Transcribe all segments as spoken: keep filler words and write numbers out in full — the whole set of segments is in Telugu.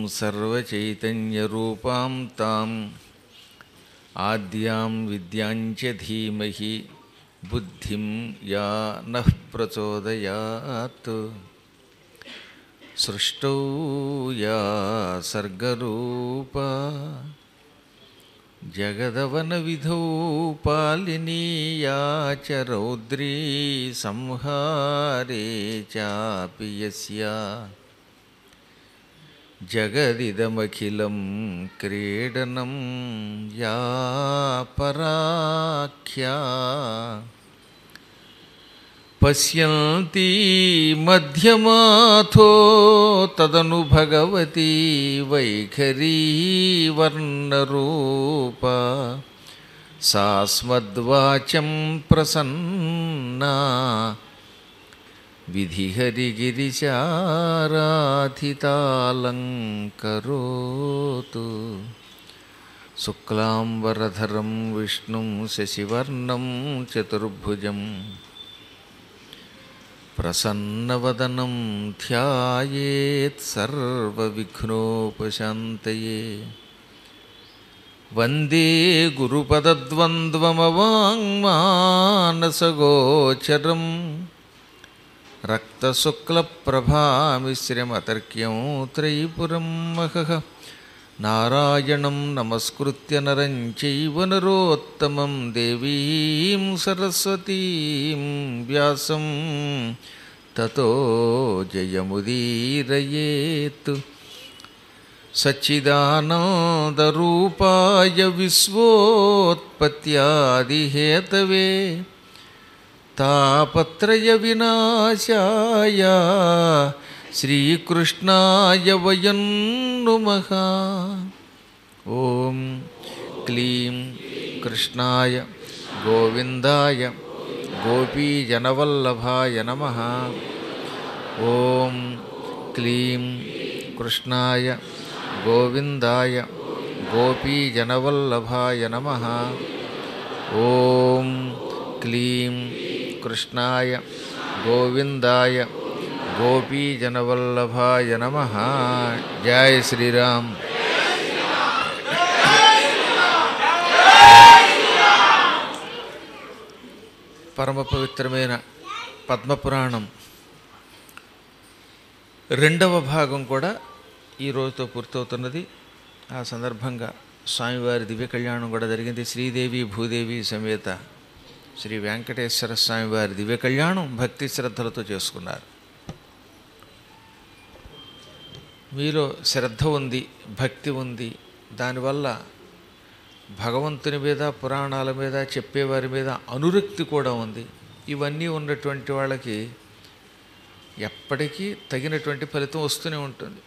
సర్వచైతన్యరూపాం తాం ఆద్యాం విద్యాంచ ధీమహి బుద్ధిం యా నః ప్రచోదయాత్. సృష్టౌ యా సర్గరూపా జగదవన విధౌ పాలినీ యా చ రౌద్రీ సంహారే చాపి యస్యా జగదిదమఖిలం క్రీడనం యా పరాఖ్యా పశ్యంతి మధ్యమాథో తదను భగవతి వైఖరీ వర్ణరూపా సాస్మద్వాచం ప్రసన్నా విధిహరిగిరిశారాధితాలంకరోతు. శుక్లాంబరధరం విష్ణుం శశివర్ణం చతుర్భుజం ప్రసన్నవదనం ధ్యాయేత్ సర్వవిఘ్నోపశాంతయే. వందే గురుపదద్వంద్వమవాङ्మానసగోచరం రక్తశుక్లప్రభామిశ్రమతర్క్యం త్రైపురం మహః. నారాయణం నమస్కృత్య నరం చైవ నరోత్తమం దేవీం సరస్వతీం వ్యాసం తతో జయముదీరయేత్. సచ్చిదానందరూపాయ విశ్వోత్పత్యాదిహేతవే తాపత్రయ వినాశాయ శ్రీకృష్ణాయ వయం నుమః. ఓం క్లీం కృష్ణాయ గోవిందాయ గోపీజనవల్లభాయ నమః. ఓం క్లీం కృష్ణాయ గోవిందాయ గోపీజనవల్లభాయ నమః. ఓం క్లీం కృష్ణాయ గోవిందాయ గోపీజనవల్లభాయ నమః. జై శ్రీరామ్. పరమ పవిత్రమైన పద్మపురాణం రెండవ భాగం కూడా ఈ రోజుతో పూర్తవుతున్నది. ఆ సందర్భంగా స్వామివారి దివ్య కళ్యాణం కూడా జరిగింది. శ్రీదేవి భూదేవి సమేత శ్రీ వెంకటేశ్వర స్వామివారి దివ్య కళ్యాణం భక్తి శ్రద్ధలతో చేసుకున్నారు. మీలో శ్రద్ధ ఉంది, భక్తి ఉంది, దానివల్ల భగవంతుని మీద పురాణాల మీద చెప్పేవారి మీద అనురక్తి కూడా ఉంది. ఇవన్నీ ఉన్నటువంటి వాళ్ళకి ఎప్పటికీ తగినటువంటి ఫలితం వస్తూనే ఉంటుంది.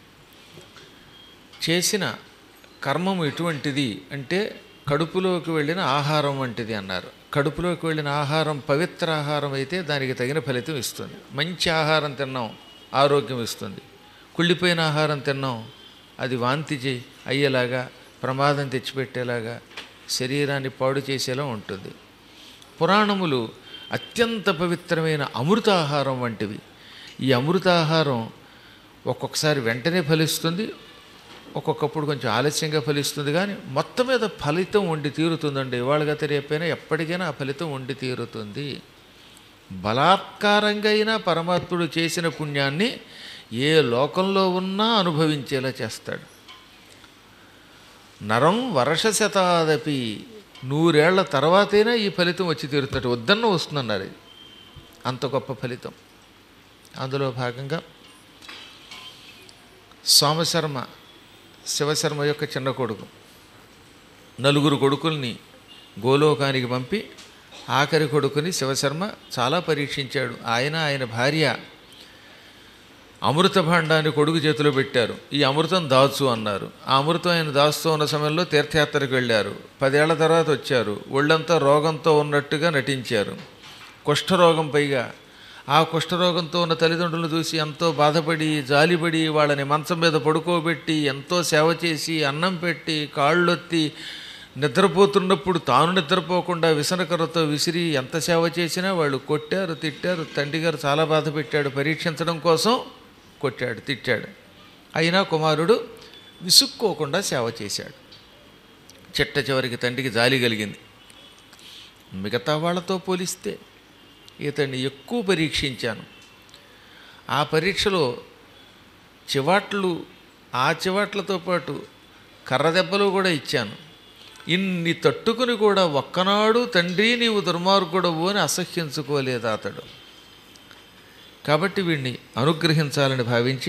చేసిన కర్మము ఎటువంటిది అంటే కడుపులోకి వెళ్ళిన ఆహారం వంటిది అన్నారు. కడుపులోకి వెళ్ళిన ఆహారం పవిత్ర ఆహారం అయితే దానికి తగిన ఫలితం ఇస్తుంది. మంచి ఆహారం తిన్నాం, ఆరోగ్యం ఇస్తుంది. కుళ్ళిపోయిన ఆహారం తిన్నాం, అది వాంతి చే అయ్యేలాగా ప్రమాదం తెచ్చిపెట్టేలాగా శరీరాన్ని పాడు చేసేలా ఉంటుంది. పురాణములు అత్యంత పవిత్రమైన అమృతాహారం వంటివి. ఈ అమృతాహారం ఒక్కొక్కసారి వెంటనే ఫలిస్తుంది, ఒక్కొక్కప్పుడు కొంచెం ఆలస్యంగా ఫలిస్తుంది, కానీ మొత్తం మీద ఫలితం ఉండి తీరుతుందండి. ఇవాళగా రేపైనా ఎప్పటికైనా ఆ ఫలితం ఉండి తీరుతుంది. బలాత్కారంగా అయినా పరమాత్ముడు చేసిన పుణ్యాన్ని ఏ లోకంలో ఉన్నా అనుభవించేలా చేస్తాడు. నరం వర్షశతాదపి, నూరేళ్ల తర్వాతైనా ఈ ఫలితం వచ్చి తీరుతాడు. వద్దన్న వస్తుందన్నారు. ఇది అంత గొప్ప ఫలితం. అందులో భాగంగా సోమశర్మ శివశర్మ యొక్క చిన్న కొడుకు నలుగురు కొడుకుల్ని గోలోకానికి పంపి ఆఖరి కొడుకుని శివశర్మ చాలా పరీక్షించాడు. ఆయన ఆయన భార్య అమృత భాండాన్ని కొడుకు చేతిలో పెట్టారు. ఈ అమృతం దాచు అన్నారు. ఆ అమృతం ఆయన దాస్తూ ఉన్న సమయంలో తీర్థయాత్రకు వెళ్ళారు. పదేళ్ల తర్వాత వచ్చారు. ఒళ్ళంతా రోగంతో ఉన్నట్టుగా నటించారు. కుష్ఠరోగం పైగా. ఆ కుష్ఠరోగంతో ఉన్న తల్లిదండ్రులను చూసి ఎంతో బాధపడి జాలిపడి వాళ్ళని మంచం మీద పడుకోబెట్టి ఎంతో సేవ చేసి అన్నం పెట్టి కాళ్ళొత్తి నిద్రపోతున్నప్పుడు తాను నిద్రపోకుండా విసనకర్రతో విసిరి ఎంత సేవ చేసినా వాళ్ళు కొట్టారు, తిట్టారు. తండ్రి గారు చాలా బాధ పెట్టాడు. పరీక్షించడం కోసం కొట్టాడు, తిట్టాడు. అయినా కుమారుడు విసుక్కోకుండా సేవ చేశాడు. చిట్ట చివరికి తండ్రికి జాలి కలిగింది. మిగతా వాళ్ళతో పోలిస్తే ఇతన్ని ఎక్కువ పరీక్షించాను. ఆ పరీక్షలో చివాట్లు, ఆ చివాట్లతో పాటు కర్ర దెబ్బలు కూడా ఇచ్చాను. ఇన్ని తట్టుకుని కూడా ఒక్కనాడు తండ్రి నీవు దుర్మార్గుడవు అని అసహ్యించుకోలేదు అతడు. కాబట్టి వీడిని అనుగ్రహించాలని భావించి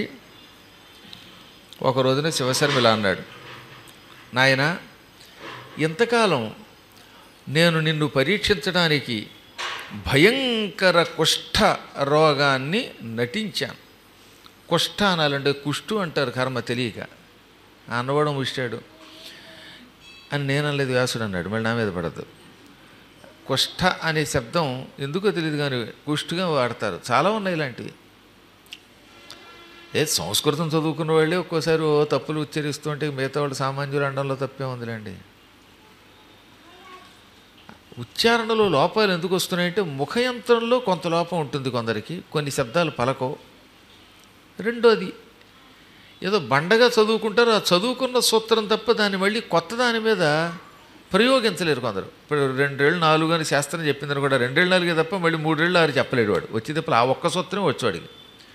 ఒక రోజున శివశర్మిల అన్నాడు, నాయనా, ఇంతకాలం నేను నిన్ను పరీక్షించడానికి భయంకర కుష్ఠ రోగాన్ని నటించాను. కుష్ఠ అనాలంటే కుష్టు అంటారు కర్మ తెలియక, అన్నవాడు ముష్టాడు అని నేను అనలేదు, వ్యాసుడు అన్నాడు. మళ్ళీ నా మీద పడద్దు. కుష్ఠ అనే శబ్దం ఎందుకో తెలియదు కానీ కుష్టుగా వాడతారు. చాలా ఉన్నాయి ఇలాంటివి. ఏ సంస్కృతం చదువుకున్న వాళ్ళే ఒక్కోసారి ఓ తప్పులు ఉచ్చరిస్తూ ఉంటే మిగతా వాళ్ళు సామాన్యులు అనడంలో తప్పే ఉందిలేండి. ఉచ్చారణలో లోపాలు ఎందుకు వస్తున్నాయంటే ముఖయంత్రంలో కొంత లోపం ఉంటుంది కొందరికి, కొన్ని శబ్దాలు పలకవు. రెండోది ఏదో బండగా చదువుకుంటారు, ఆ చదువుకున్న సూత్రం తప్ప దాన్ని మళ్ళీ కొత్త దాని మీద ప్రయోగించలేరు కొందరు. ఇప్పుడు రెండేళ్ళు నాలుగు అని శాస్త్రం చెప్పిందని కూడా రెండేళ్ళు నాలుగే తప్ప మళ్ళీ మూడేళ్ళు ఆరు చెప్పలేడు వాడు. వచ్చి తప్ప ఆ ఒక్క సూత్రమే వచ్చేవాడికి.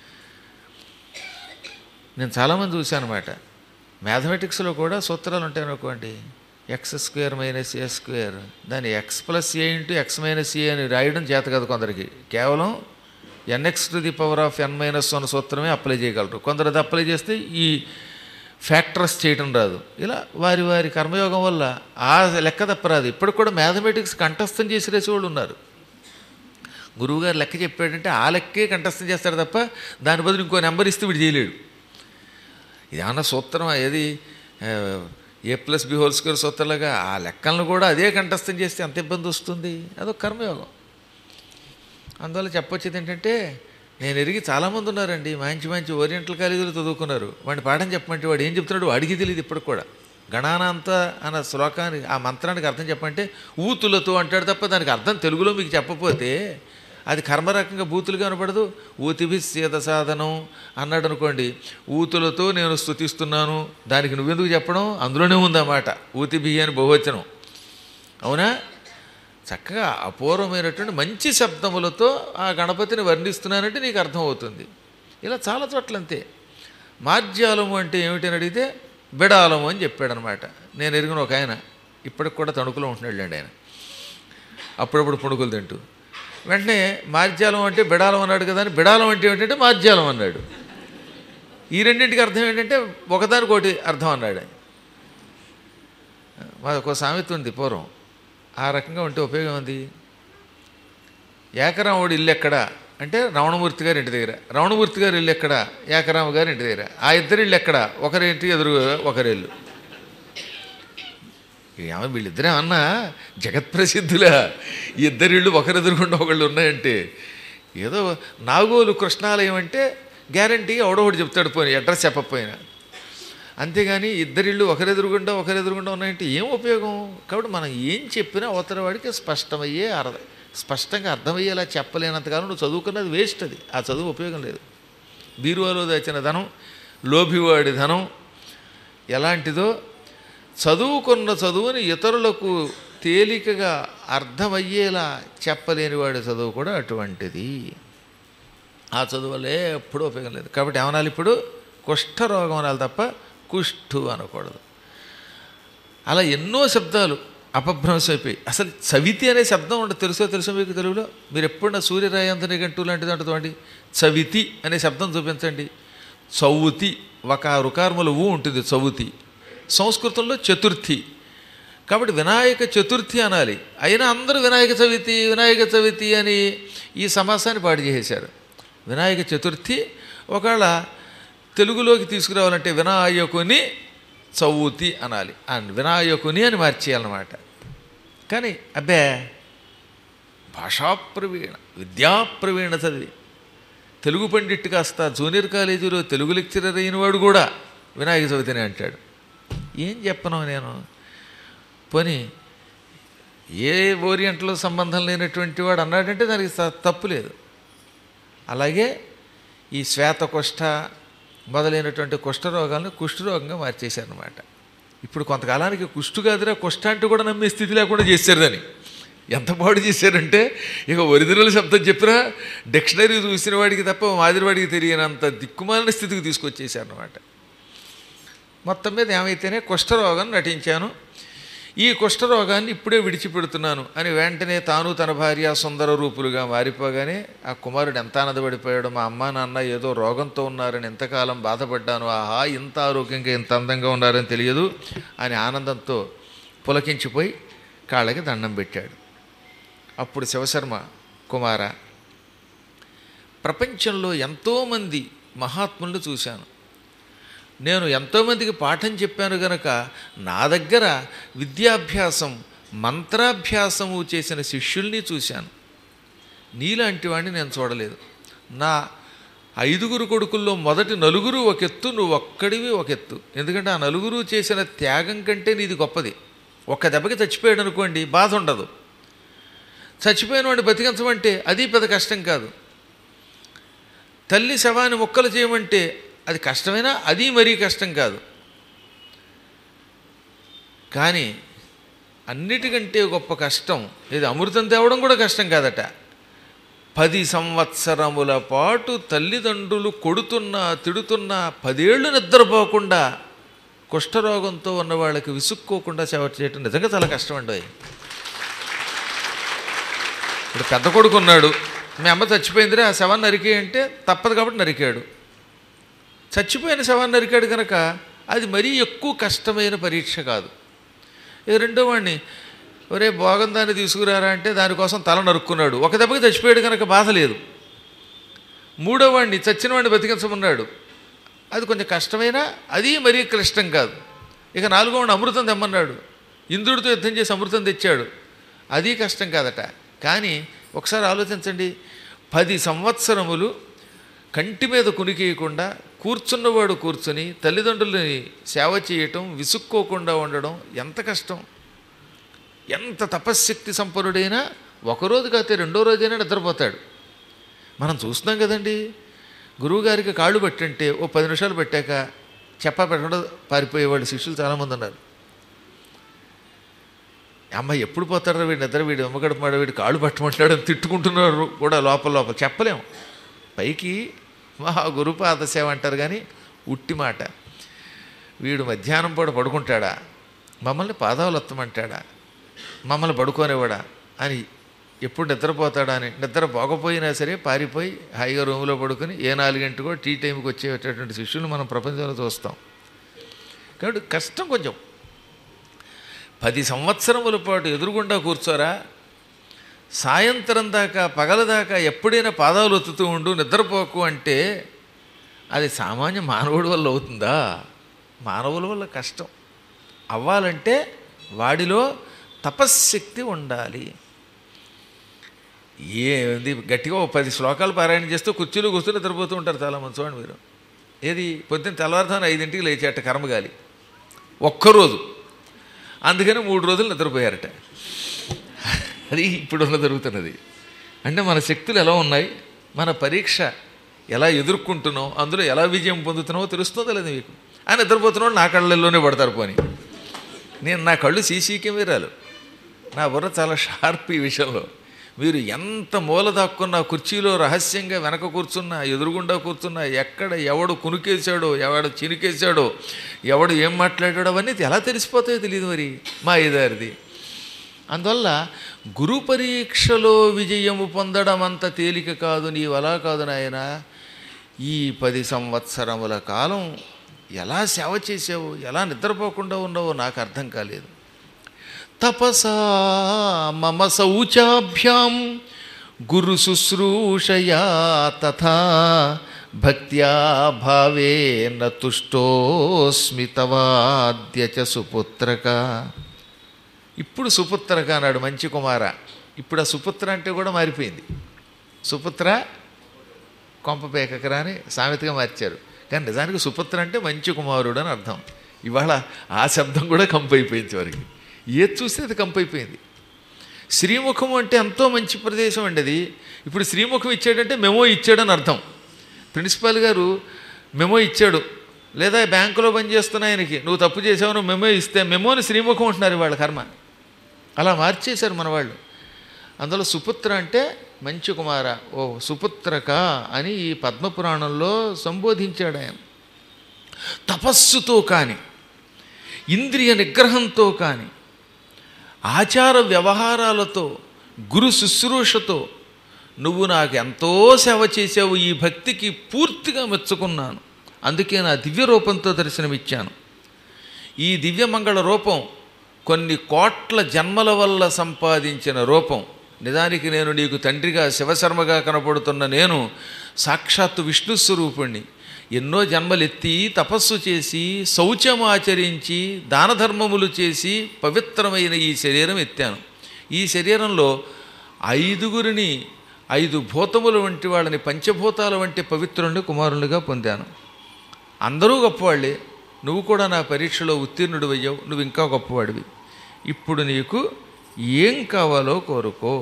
నేను చాలామంది చూశాను అన్నమాట. మ్యాథమెటిక్స్లో కూడా సూత్రాలు ఉంటాయి అనుకోండి, x square minus a square, దాన్ని x plus a into x minus a అని రాయడం చేత కాదు కొందరికి. కేవలం n x to the power of n minus one సూత్రమే అప్లై చేయగలరు. కొందరు అది అప్లై చేస్తే ఈ ఫ్యాక్టర్స్ చేయటం రాదు. ఇలా వారి వారి కర్మయోగం వల్ల ఆ లెక్క తప్పరాదు. ఇప్పటికి కూడా మ్యాథమెటిక్స్ కంఠస్థం చేసి రేసేవాళ్ళు ఉన్నారు. గురువుగారు లెక్క చెప్పాడంటే ఆ లెక్కే కంఠస్థం చేస్తాడు తప్ప దాని బదులు ఇంకో నెంబర్ ఇస్తే వీడు చేయలేడు. ఇదేమన్నా సూత్రం ఏది a plus b whole square సూత్రంలాగా ఆ లెక్కలను కూడా అదే కంఠస్థం చేస్తే ఎంత ఇబ్బంది వస్తుంది. అదొక కర్మయోగం. అందువల్ల చెప్పొచ్చేది ఏంటంటే, నేను ఎరిగి చాలామంది ఉన్నారండి మంచి మంచి ఓరియంటల్ కాలేజీలో చదువుకున్నారు. వాడిని పాఠం చెప్పమంటే వాడు ఏం చెప్తున్నాడు వాడికి తెలియదు ఇప్పటికి కూడా. గణానాంత అన్న శ్లోకానికి ఆ మంత్రానికి అర్థం చెప్పమంటే ఊతులతో అంటాడు తప్ప దానికి అర్థం తెలుగులో మీకు చెప్పపోతే అది కర్మరకంగా బూతులుగా కనపడదు. ఊతిభి సీత సాధనం అన్నాడు అనుకోండి, ఊతులతో నేను స్తుతిస్తున్నాను, దానికి నువ్వెందుకు చెప్పడం, అందులోనే ఉందన్నమాట ఊతిభి అని బహువచనం. అవునా? చక్కగా అపూర్వమైనటువంటి మంచి శబ్దములతో ఆ గణపతిని వర్ణిస్తున్నానంటే నీకు అర్థమవుతుంది. ఇలా చాలా చోట్ల అంతే. మార్జ్యాలము అంటే ఏమిటని అడిగితే బిడాలము అని చెప్పాడనమాట. నేను ఎరిగిన ఒక ఆయన ఇప్పటికి కూడా తణుకులో ఉంటున్నాడు ఆయన, అప్పుడప్పుడు పుణుకులు తింటూ. వెంటనే మార్జ్యాలం అంటే బిడాలం అన్నాడు కదా అని బిడాలం అంటే ఏమిటంటే మార్జ్యాలం అన్నాడు. ఈ రెండింటికి అర్థం ఏంటంటే ఒకదానికి ఒకటి అర్థం అన్నాడు. మాకు సామెత ఉంది పూర్వం, ఆ రకంగా ఉంటే ఉపయోగం ఉంది. ఏకరాముడు ఇల్లు ఎక్కడ అంటే రమణమూర్తి గారి ఇంటి దగ్గర, రమణమూర్తి గారి ఇల్లు ఎక్కడ ఏకరామ గారి ఇంటి దగ్గర, ఆ ఇద్దరు ఇల్లు ఎక్కడ ఒకరింటి ఎదురు ఒకరిల్లు. ఏమో వీళ్ళిద్దరే అన్నా జగత్ప్రసిద్ధులా ఇద్దరిళ్ళు ఒకరెదురుకుండా ఒకళ్ళు ఉన్నాయంటే, ఏదో నాగోలు కృష్ణాలయం అంటే గ్యారంటీగా ఎవడోడు చెప్తాడు పోయి అడ్రస్ చెప్పకపోయినా. అంతేగాని ఇద్దరిళ్ళు ఒకరెదురుగుండా ఒకరెదురుగుండా ఉన్నాయంటే ఏం ఉపయోగం? కాబట్టి మనం ఏం చెప్పినా అవతల వాడికి స్పష్టమయ్యే అర్థ స్పష్టంగా అర్థమయ్యేలా చెప్పలేనంతకాలం నువ్వు చదువుకున్నది వేస్ట్. అది ఆ చదువు ఉపయోగం లేదు. బీరువాలో దాచిన ధనం, లోభివాడి ధనం ఎలాంటిదో చదువుకున్న చదువుని ఇతరులకు తేలికగా అర్థమయ్యేలా చెప్పలేనివాడి చదువు కూడా అటువంటిది. ఆ చదువు వల్లే ఎప్పుడూ ఉపయోగం లేదు. కాబట్టి ఏమనాలి, ఇప్పుడు కుష్ఠరోగం అనాలి తప్ప కుష్ఠు అనకూడదు. అలా ఎన్నో శబ్దాలు అపభ్రంశం అయిపోయి. అసలు చవితి అనే శబ్దం ఉండదు. తెలుసో తెలుసో మీకు తెలుగులో? మీరు ఎప్పుడన్నా సూర్యరాయంతని గంటు లాంటిది అంటుందండి. చవితి అనే శబ్దం చూపించండి. చౌతి ఒక రుకార్మలు ఊ ఉంటుంది చౌతి. సంస్కృతంలో చతుర్థి. కాబట్టి వినాయక చతుర్థి అనాలి. అయినా అందరూ వినాయక చవితి వినాయక చవితి అని ఈ సమాసాన్ని పాడు చేసేశారు. వినాయక చతుర్థి ఒకవేళ తెలుగులోకి తీసుకురావాలంటే వినాయకుని చౌతి అనాలి, అండ్ వినాయకుని అని మార్చేయాలన్నమాట. కానీ అబ్బే భాషాప్రవీణ విద్యాప్రవీణ చదివి తెలుగు పండిట్టు కాస్త జూనియర్ కాలేజీలో తెలుగు లెక్చరర్ అయిన వాడు కూడా వినాయక చవితిని అంటాడు. ఏం చెప్పను నేను? పోనీ ఏ ఓరియంట్లో సంబంధం లేనటువంటి వాడు అన్నాడంటే దానికి తప్పు లేదు. అలాగే ఈ శ్వేతకుష్ఠ మొదలైనటువంటి కుష్ఠరోగాలను కుష్ఠరోగంగా మార్చేశారనమాట. ఇప్పుడు కొంతకాలానికి కుష్టు కాదురా కుష్ట అంటూ కూడా నమ్మే స్థితి లేకుండా చేశారు దాన్ని. ఎంత పాడు చేశారంటే ఇక ఒరిజినల్ శబ్దం చెప్పినా డిక్షనరీ చూసిన వాడికి తప్ప మాదిరివాడికి తెలియనంత దిక్కుమాలిన స్థితికి తీసుకొచ్చేసారనమాట. మొత్తం మీద ఏమైతేనే కుష్ఠరోగం నటించాను, ఈ కుష్ఠరోగాన్ని ఇప్పుడే విడిచిపెడుతున్నాను అని వెంటనే తాను తన భార్య సుందర రూపులుగా మారిపోగానే ఆ కుమారుడు ఎంత ఆనందపడిపోయాడు. మా అమ్మ నాన్న ఏదో రోగంతో ఉన్నారని ఎంతకాలం బాధపడ్డాను, ఆహా ఇంత ఆరోగ్యంగా ఇంత అందంగా ఉన్నారని తెలియదు అని ఆనందంతో పులకించిపోయి కాళ్ళకి దండం పెట్టాడు. అప్పుడు శివశర్మ, కుమార, ప్రపంచంలో ఎంతోమంది మహాత్ములను చూశాను, నేను ఎంతోమందికి పాఠం చెప్పాను గనక నా దగ్గర విద్యాభ్యాసం మంత్రాభ్యాసము చేసిన శిష్యుల్ని చూశాను, నీలాంటి వాడిని నేను చూడలేదు. నా ఐదుగురు కొడుకుల్లో మొదటి నలుగురు ఒక ఎత్తు, నువ్వు ఒక్కడివి ఒక ఎత్తు. ఎందుకంటే ఆ నలుగురు చేసిన త్యాగం కంటే నీది గొప్పది. ఒక్క దెబ్బకి చచ్చిపోయాడు అనుకోండి, బాధ ఉండదు. చచ్చిపోయిన వాడిని బతికించమంటే అది పెద్ద కష్టం కాదు. తల్లి శవాన్ని ముక్కలు చేయమంటే అది కష్టమైనా అది మరీ కష్టం కాదు. కానీ అన్నిటికంటే గొప్ప కష్టం ఇది అమృతం తేవడం కూడా కష్టం కాదట. పది సంవత్సరముల పాటు తల్లిదండ్రులు కొడుతున్నా తిడుతున్నా పదేళ్ళు నిద్రపోకుండా కుష్ఠరోగంతో ఉన్న వాళ్ళకి విసుక్కోకుండా సేవ చేయటం నిజంగా చాలా కష్టం అండి. ఇప్పుడు పెద్ద కొడుకు ఉన్నాడు, మీ అమ్మ చచ్చిపోయిందిరా ఆ శవాన్ని నరికే అంటే తప్పదు కాబట్టి నరికాడు. చచ్చిపోయిన శవాన్ని నరికాడు కనుక అది మరీ ఎక్కువ కష్టమైన పరీక్ష కాదు. ఇక రెండో వాడిని ఒరే భోగం దాన్ని తీసుకురారా అంటే దానికోసం తల నరుక్కున్నాడు, ఒక దెబ్బకి చచ్చిపోయాడు కనుక బాధ లేదు. మూడో వాడిని చచ్చిన వాడిని బతికించమన్నాడు, అది కొంచెం కష్టమైనా అది మరీ క్లిష్టం కాదు. ఇక నాలుగో వాడిని అమృతం తెమ్మన్నాడు, ఇంద్రుడితో యుద్ధం చేసి అమృతం తెచ్చాడు, అది కష్టం కాదట. కానీ ఒకసారి ఆలోచించండి, పది సంవత్సరములు కంటి మీద కునికేయకుండా కూర్చున్నవాడు కూర్చొని తల్లిదండ్రులని సేవ చేయటం, విసుక్కోకుండా ఉండడం ఎంత కష్టం. ఎంత తపశ్శక్తి సంపన్నుడైనా ఒకరోజు కాతే రెండో రోజైనా నిద్రపోతాడు. మనం చూస్తున్నాం కదండి, గురువుగారికి కాళ్ళు పట్టంటే ఓ పది నిమిషాలు పెట్టాక చెప్పా పెట్టకుండా పారిపోయేవాళ్ళు శిష్యులు చాలామంది ఉన్నారు. అమ్మ ఎప్పుడు పోతాడో వీడి నిద్ర, వీడు అమ్మగడమాడ, వీడు కాళ్ళు పట్టమంటాడు అని తిట్టుకుంటున్నారు కూడా లోపల లోపల. చెప్పలేము, పైకి మహా గురుపాద సేవ అంటారు కానీ ఉట్టి మాట. వీడు మధ్యాహ్నం పూట పడుకుంటాడా, మమ్మల్ని పాదాలు ఎత్తమంటాడా, మమ్మల్ని పడుకోనేవాడా అని ఎప్పుడు నిద్రపోతాడా అని నిద్ర పోకపోయినా సరే పారిపోయి హాయిగా రూములో పడుకొని ఏ నాలుగింటికో టీ టైంకి వచ్చేటటువంటి శిష్యులు మనం ప్రపంచంలో చూస్తాం. కాబట్టి కష్టం కొంచెం. పది సంవత్సరముల పాటు ఎదురుగుండా కూర్చోరా, సాయంత్రం దాకా పగల దాకా ఎప్పుడైనా పాదాలు ఒత్తుతూ ఉండు, నిద్రపోకు అంటే అది సామాన్య మానవుడి వల్ల అవుతుందా? మానవుల వల్ల కష్టం. అవ్వాలంటే వాడిలో తపశ్శక్తి ఉండాలి. ఏంది గట్టిగా ఓ పది శ్లోకాలు పారాయణ చేస్తూ కుర్చీలో కూర్చొని నిద్రపోతూ ఉంటారు చాలామంది. చూడండి మీరు, ఏది పొద్దున్న తెల్లవారుతాను ఐదింటికి లేచేట కర్మగాలి ఒక్కరోజు, అందుకని మూడు రోజులు నిద్రపోయారట. అది ఇప్పుడున్న జరుగుతున్నది. అంటే మన శక్తులు ఎలా ఉన్నాయి, మన పరీక్ష ఎలా ఎదుర్కొంటున్నావు, అందులో ఎలా విజయం పొందుతున్నావో తెలుస్తుందో లేదు మీకు. ఆ నిద్రపోతున్నావు నా కళ్ళల్లోనే పడతారు. పోని నేను నా కళ్ళు సీసీ కెమెరాలు, నా బుర్ర చాలా షార్ప్ ఈ విషయంలో. మీరు ఎంత మూల దాక్కున్నా, కుర్చీలో రహస్యంగా వెనక కూర్చున్నా, ఎదురుగుండా కూర్చున్నా, ఎక్కడ ఎవడు కునుకేశాడో, ఎవడు చినుకేశాడో, ఎవడు ఏం మాట్లాడాడో అవన్నీ ఎలా తెలిసిపోతాయో తెలియదు మరి మా ఐదారిది. అందువల్ల గురు పరీక్షలో విజయము పొందడం అంత తేలిక కాదు. నీవు అలా కాదు నాయన. ఈ పది సంవత్సరముల కాలం ఎలా సేవ చేసావు, ఎలా నిద్రపోకుండా ఉన్నావో నాకు అర్థం కాలేదు. తపసా మమ శౌచాభ్యాం గురు శుశ్రూషయా తథా భక్త్యా భావేన తుష్టోస్మి తవాద్య చ సుపుత్రక. ఇప్పుడు సుపుత్రక అన్నాడు, మంచి కుమార. ఇప్పుడు ఆ సుపుత్ర అంటే కూడా మారిపోయింది. సుపుత్ర కొంపపేకకరా అని సామెతగా మార్చారు. కానీ నిజానికి సుపుత్ర అంటే మంచి కుమారుడు అని అర్థం. ఇవాళ ఆ శబ్దం కూడా కంపైపోయింది వారికి. ఏది చూస్తే అది కంపైపోయింది. శ్రీముఖము అంటే ఎంతో మంచి ప్రదేశం అండి అది. ఇప్పుడు శ్రీముఖం ఇచ్చాడంటే మెమో ఇచ్చాడని అర్థం. ప్రిన్సిపాల్ గారు మెమో ఇచ్చాడు, లేదా బ్యాంకులో పనిచేస్తున్న ఆయనకి నువ్వు తప్పు చేసావు నువ్వు మెమో ఇస్తే మెమోని శ్రీముఖం ఉంటున్నారు వాళ్ళ కర్మ. అలా మార్చేశారు మన వాళ్ళు. అందులో సుపుత్ర అంటే మంచి కుమార, ఓ సుపుత్రక అని ఈ పద్మపురాణంలో సంబోధించాడు ఆయన. తపస్సుతో కానీ, ఇంద్రియ నిగ్రహంతో కానీ, ఆచార వ్యవహారాలతో, గురు శుశ్రూషతో నువ్వు నాకు ఎంతో సేవ చేసావు, ఈ భక్తికి పూర్తిగా మెచ్చుకున్నాను, అందుకే నా దివ్య రూపంతో దర్శనమిచ్చాను. ఈ దివ్యమంగళ రూపం కొన్ని కోట్ల జన్మల వల్ల సంపాదించిన రూపం. నిజానికి నేను నీకు తండ్రిగా శివశర్మగా కనపడుతున్న నేను సాక్షాత్తు విష్ణు స్వరూపుణ్ణి. ఎన్నో జన్మలెత్తి తపస్సు చేసి శౌచమాచరించి దాన ధర్మములు చేసి పవిత్రమైన ఈ శరీరం ఎత్తాను. ఈ శరీరంలో ఐదుగురిని, ఐదు భూతముల వంటి వాళ్ళని, పంచభూతాల వంటి పవిత్రుల్ని కుమారులుగా పొందాను. అందరూ గొప్పవాళ్ళే, నువ్వు కూడా నా పరీక్షలో ఉత్తీర్ణుడు అయ్యావు, నువ్వు ఇంకా గొప్పవాడివి. ఇప్పుడు నీకు ఏం కావాలో కోరుకో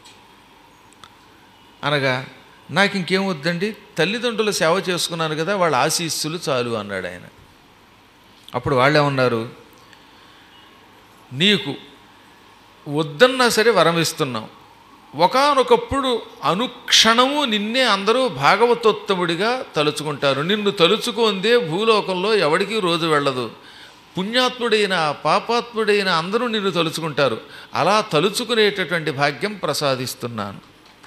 అనగా, నాకు ఇంకేం వద్దండి, తల్లిదండ్రుల సేవ చేసుకున్నాను కదా, వాళ్ళ ఆశీస్సులు చాలు అన్నాడు ఆయన. అప్పుడు వాళ్ళే ఉన్నారు, నీకు వద్దన్నా సరే వరం ఇస్తున్నాం. ఒకానొకప్పుడు అనుక్షణము నిన్నే అందరూ భాగవతోత్తముడిగా తలుచుకుంటారు. నిన్ను తలుచుకుందే భూలోకంలో ఎవడికి రోజు వెళ్ళదు. పుణ్యాత్ముడైన పాపాత్ముడైన అందరూ నిన్ను తలుచుకుంటారు. అలా తలుచుకునేటటువంటి భాగ్యం ప్రసాదిస్తున్నాను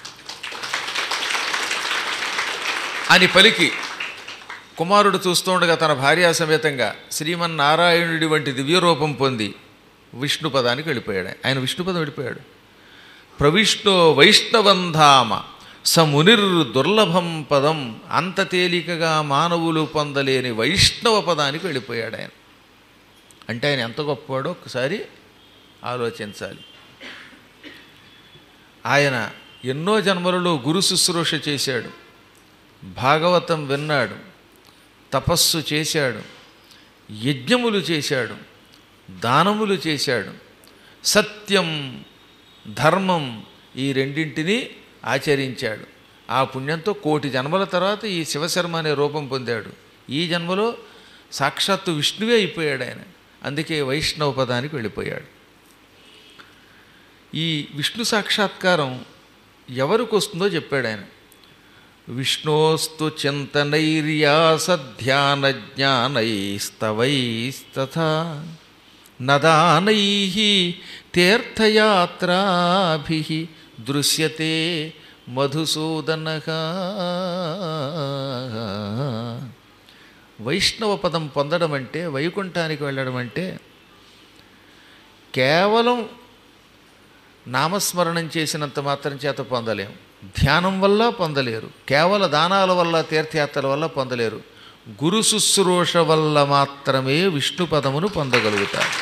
అని పలికి కుమారుడు చూస్తూ ఉండగా తన భార్యా సమేతంగా శ్రీమన్నారాయణుడి వంటి దివ్యరూపం పొంది విష్ణుపదానికి వెళ్ళిపోయాడు. ఆయన విష్ణుపదం వెళ్ళిపోయాడు. ప్రవిష్ణో వైష్ణవంధామ సమునిర్ దుర్లభం పదం, అంత తేలికగా మానవులు పొందలేని వైష్ణవ పదానికి వెళ్ళిపోయాడు ఆయన. అంటే ఆయన ఎంత గొప్పవాడో ఒకసారి ఆలోచించాలి. ఆయన ఎన్నో జన్మలలో గురు శుశ్రూష చేశాడు, భాగవతం విన్నాడు, తపస్సు చేశాడు, యజ్ఞములు చేశాడు, దానములు చేశాడు, సత్యం ధర్మం ఈ రెండింటినీ ఆచరించాడు. ఆ పుణ్యంతో కోటి జన్మల తర్వాత ఈ శివశర్మ అనే రూపం పొందాడు. ఈ జన్మలో సాక్షాత్తు విష్ణువే అయిపోయాడు ఆయన. అందుకే వైష్ణవ పదానికి వెళ్ళిపోయాడు. ఈ విష్ణు సాక్షాత్కారం ఎవరికి వస్తుందో చెప్పాడు ఆయన. విష్ణోస్తు చింతనైర్యాసధ్యాన జ్ఞానైస్తవైస్తథా నదానై తీర్థయాత్రాభిః దృశ్యతే మధుసూదనః. వైష్ణవ పదం పొందడం అంటే, వైకుంఠానికి వెళ్ళడం అంటే కేవలం నామస్మరణం చేసినంత మాత్రం చేత పొందలేం, ధ్యానం వల్ల పొందలేరు, కేవల దానాల వల్ల తీర్థయాత్రల వల్ల పొందలేరు. గురు శుశ్రూష వల్ల మాత్రమే విష్ణు పదమును పొందగలుగుతారు.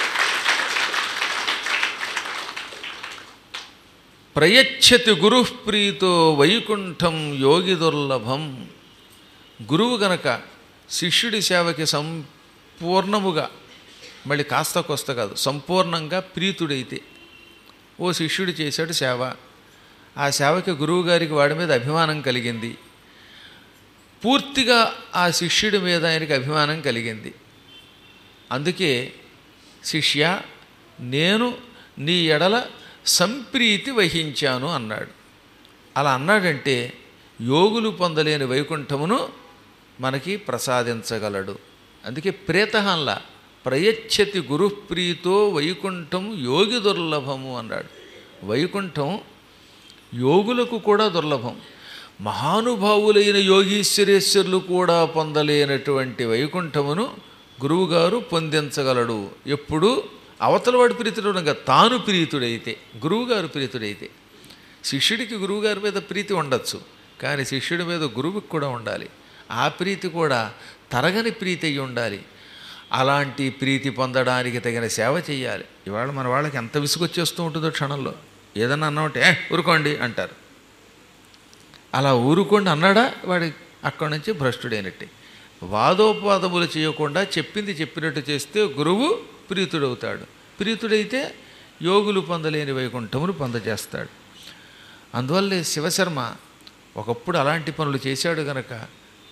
ప్రయచ్చతి గురు ప్రీతో వైకుంఠం యోగి దుర్లభం. గురువు గనక శిష్యుడి సేవకి సంపూర్ణముగా, మళ్ళీ కాస్త కొస్త కాదు, సంపూర్ణంగా ప్రీతుడైతే, ఓ శిష్యుడు చేశాడు సేవ, ఆ సేవకి గురువుగారికి వాడి మీద అభిమానం కలిగింది, పూర్తిగా ఆ శిష్యుడి మీద ఆయనకి అభిమానం కలిగింది. అందుకే శిష్య నేను నీ ఎడల సంప్రీతి వహించాను అన్నాడు. అలా అన్నాడంటే యోగులు పొందలేని వైకుంఠమును మనకి ప్రసాదించగలడు. అందుకే ప్రేతహంలా ప్రయచ్చతి గురుప్రీతో వైకుంఠం యోగి దుర్లభము అన్నాడు. వైకుంఠం యోగులకు కూడా దుర్లభం. మహానుభావులైన యోగీశ్వరేశ్వరులు కూడా పొందలేనటువంటి వైకుంఠమును గురువుగారు పొందించగలడు. ఎప్పుడు అవతలవాడు ప్రీతుడు ఉండగా తాను ప్రీతుడైతే, గురువుగారు ప్రీతుడైతే. శిష్యుడికి గురువుగారి మీద ప్రీతి ఉండొచ్చు, కానీ శిష్యుడి మీద గురువుకి కూడా ఉండాలి. ఆ ప్రీతి కూడా తరగని ప్రీతి అయి ఉండాలి. అలాంటి ప్రీతి పొందడానికి తగిన సేవ చేయాలి. ఇవాళ మన వాళ్ళకి ఎంత విసుగొచ్చేస్తూ ఉంటుందో క్షణంలో. ఏదన్నా అన్నామంటే ఏ ఊరుకోండి అంటారు. అలా ఊరుకోండి అన్నాడా వాడి అక్కడి నుంచి భ్రష్టుడైనట్టే. వాదోపవాదములు చేయకుండా చెప్పింది చెప్పినట్టు చేస్తే గురువు ప్రీతుడవుతాడు. ప్రీతుడైతే యోగులు పొందలేని వైకుంఠమును పొందజేస్తాడు. అందువల్లే శివశర్మ ఒకప్పుడు అలాంటి పనులు చేశాడు గనక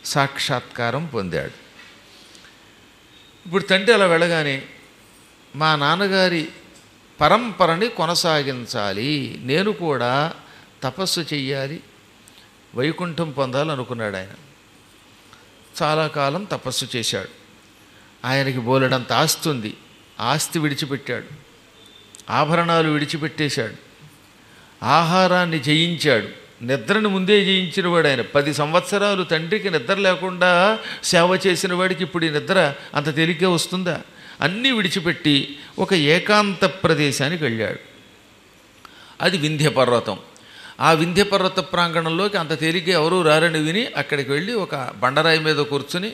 సాక్షాత్కారం పొందాడు. ఇప్పుడు తండ్రి అలా వెళ్ళగానే మా నాన్నగారి పరంపరని కొనసాగించాలి, నేను కూడా తపస్సు చెయ్యాలి, వైకుంఠం పొందాలనుకున్నాడు ఆయన. చాలా కాలం తపస్సు చేశాడు. ఆయనకి బోలెడంత ఆస్తి ఉంది. ఆస్తి విడిచిపెట్టాడు, ఆభరణాలు విడిచిపెట్టేశాడు, ఆహారాన్ని జయించాడు, నిద్రను ముందే జయించిన వాడు ఆయన. పది సంవత్సరాలు తండ్రికి నిద్ర లేకుండా సేవ చేసిన వాడికి ఇప్పుడు ఈ నిద్ర అంత తేలిగ్గా వస్తుందా? అన్నీ విడిచిపెట్టి ఒక ఏకాంత ప్రదేశానికి వెళ్ళాడు. అది వింధ్య పర్వతం. ఆ వింధ్య పర్వత ప్రాంగణంలోకి అంత తేలిగ్గా ఎవరూ రారని విని అక్కడికి వెళ్ళి ఒక బండరాయి మీద కూర్చుని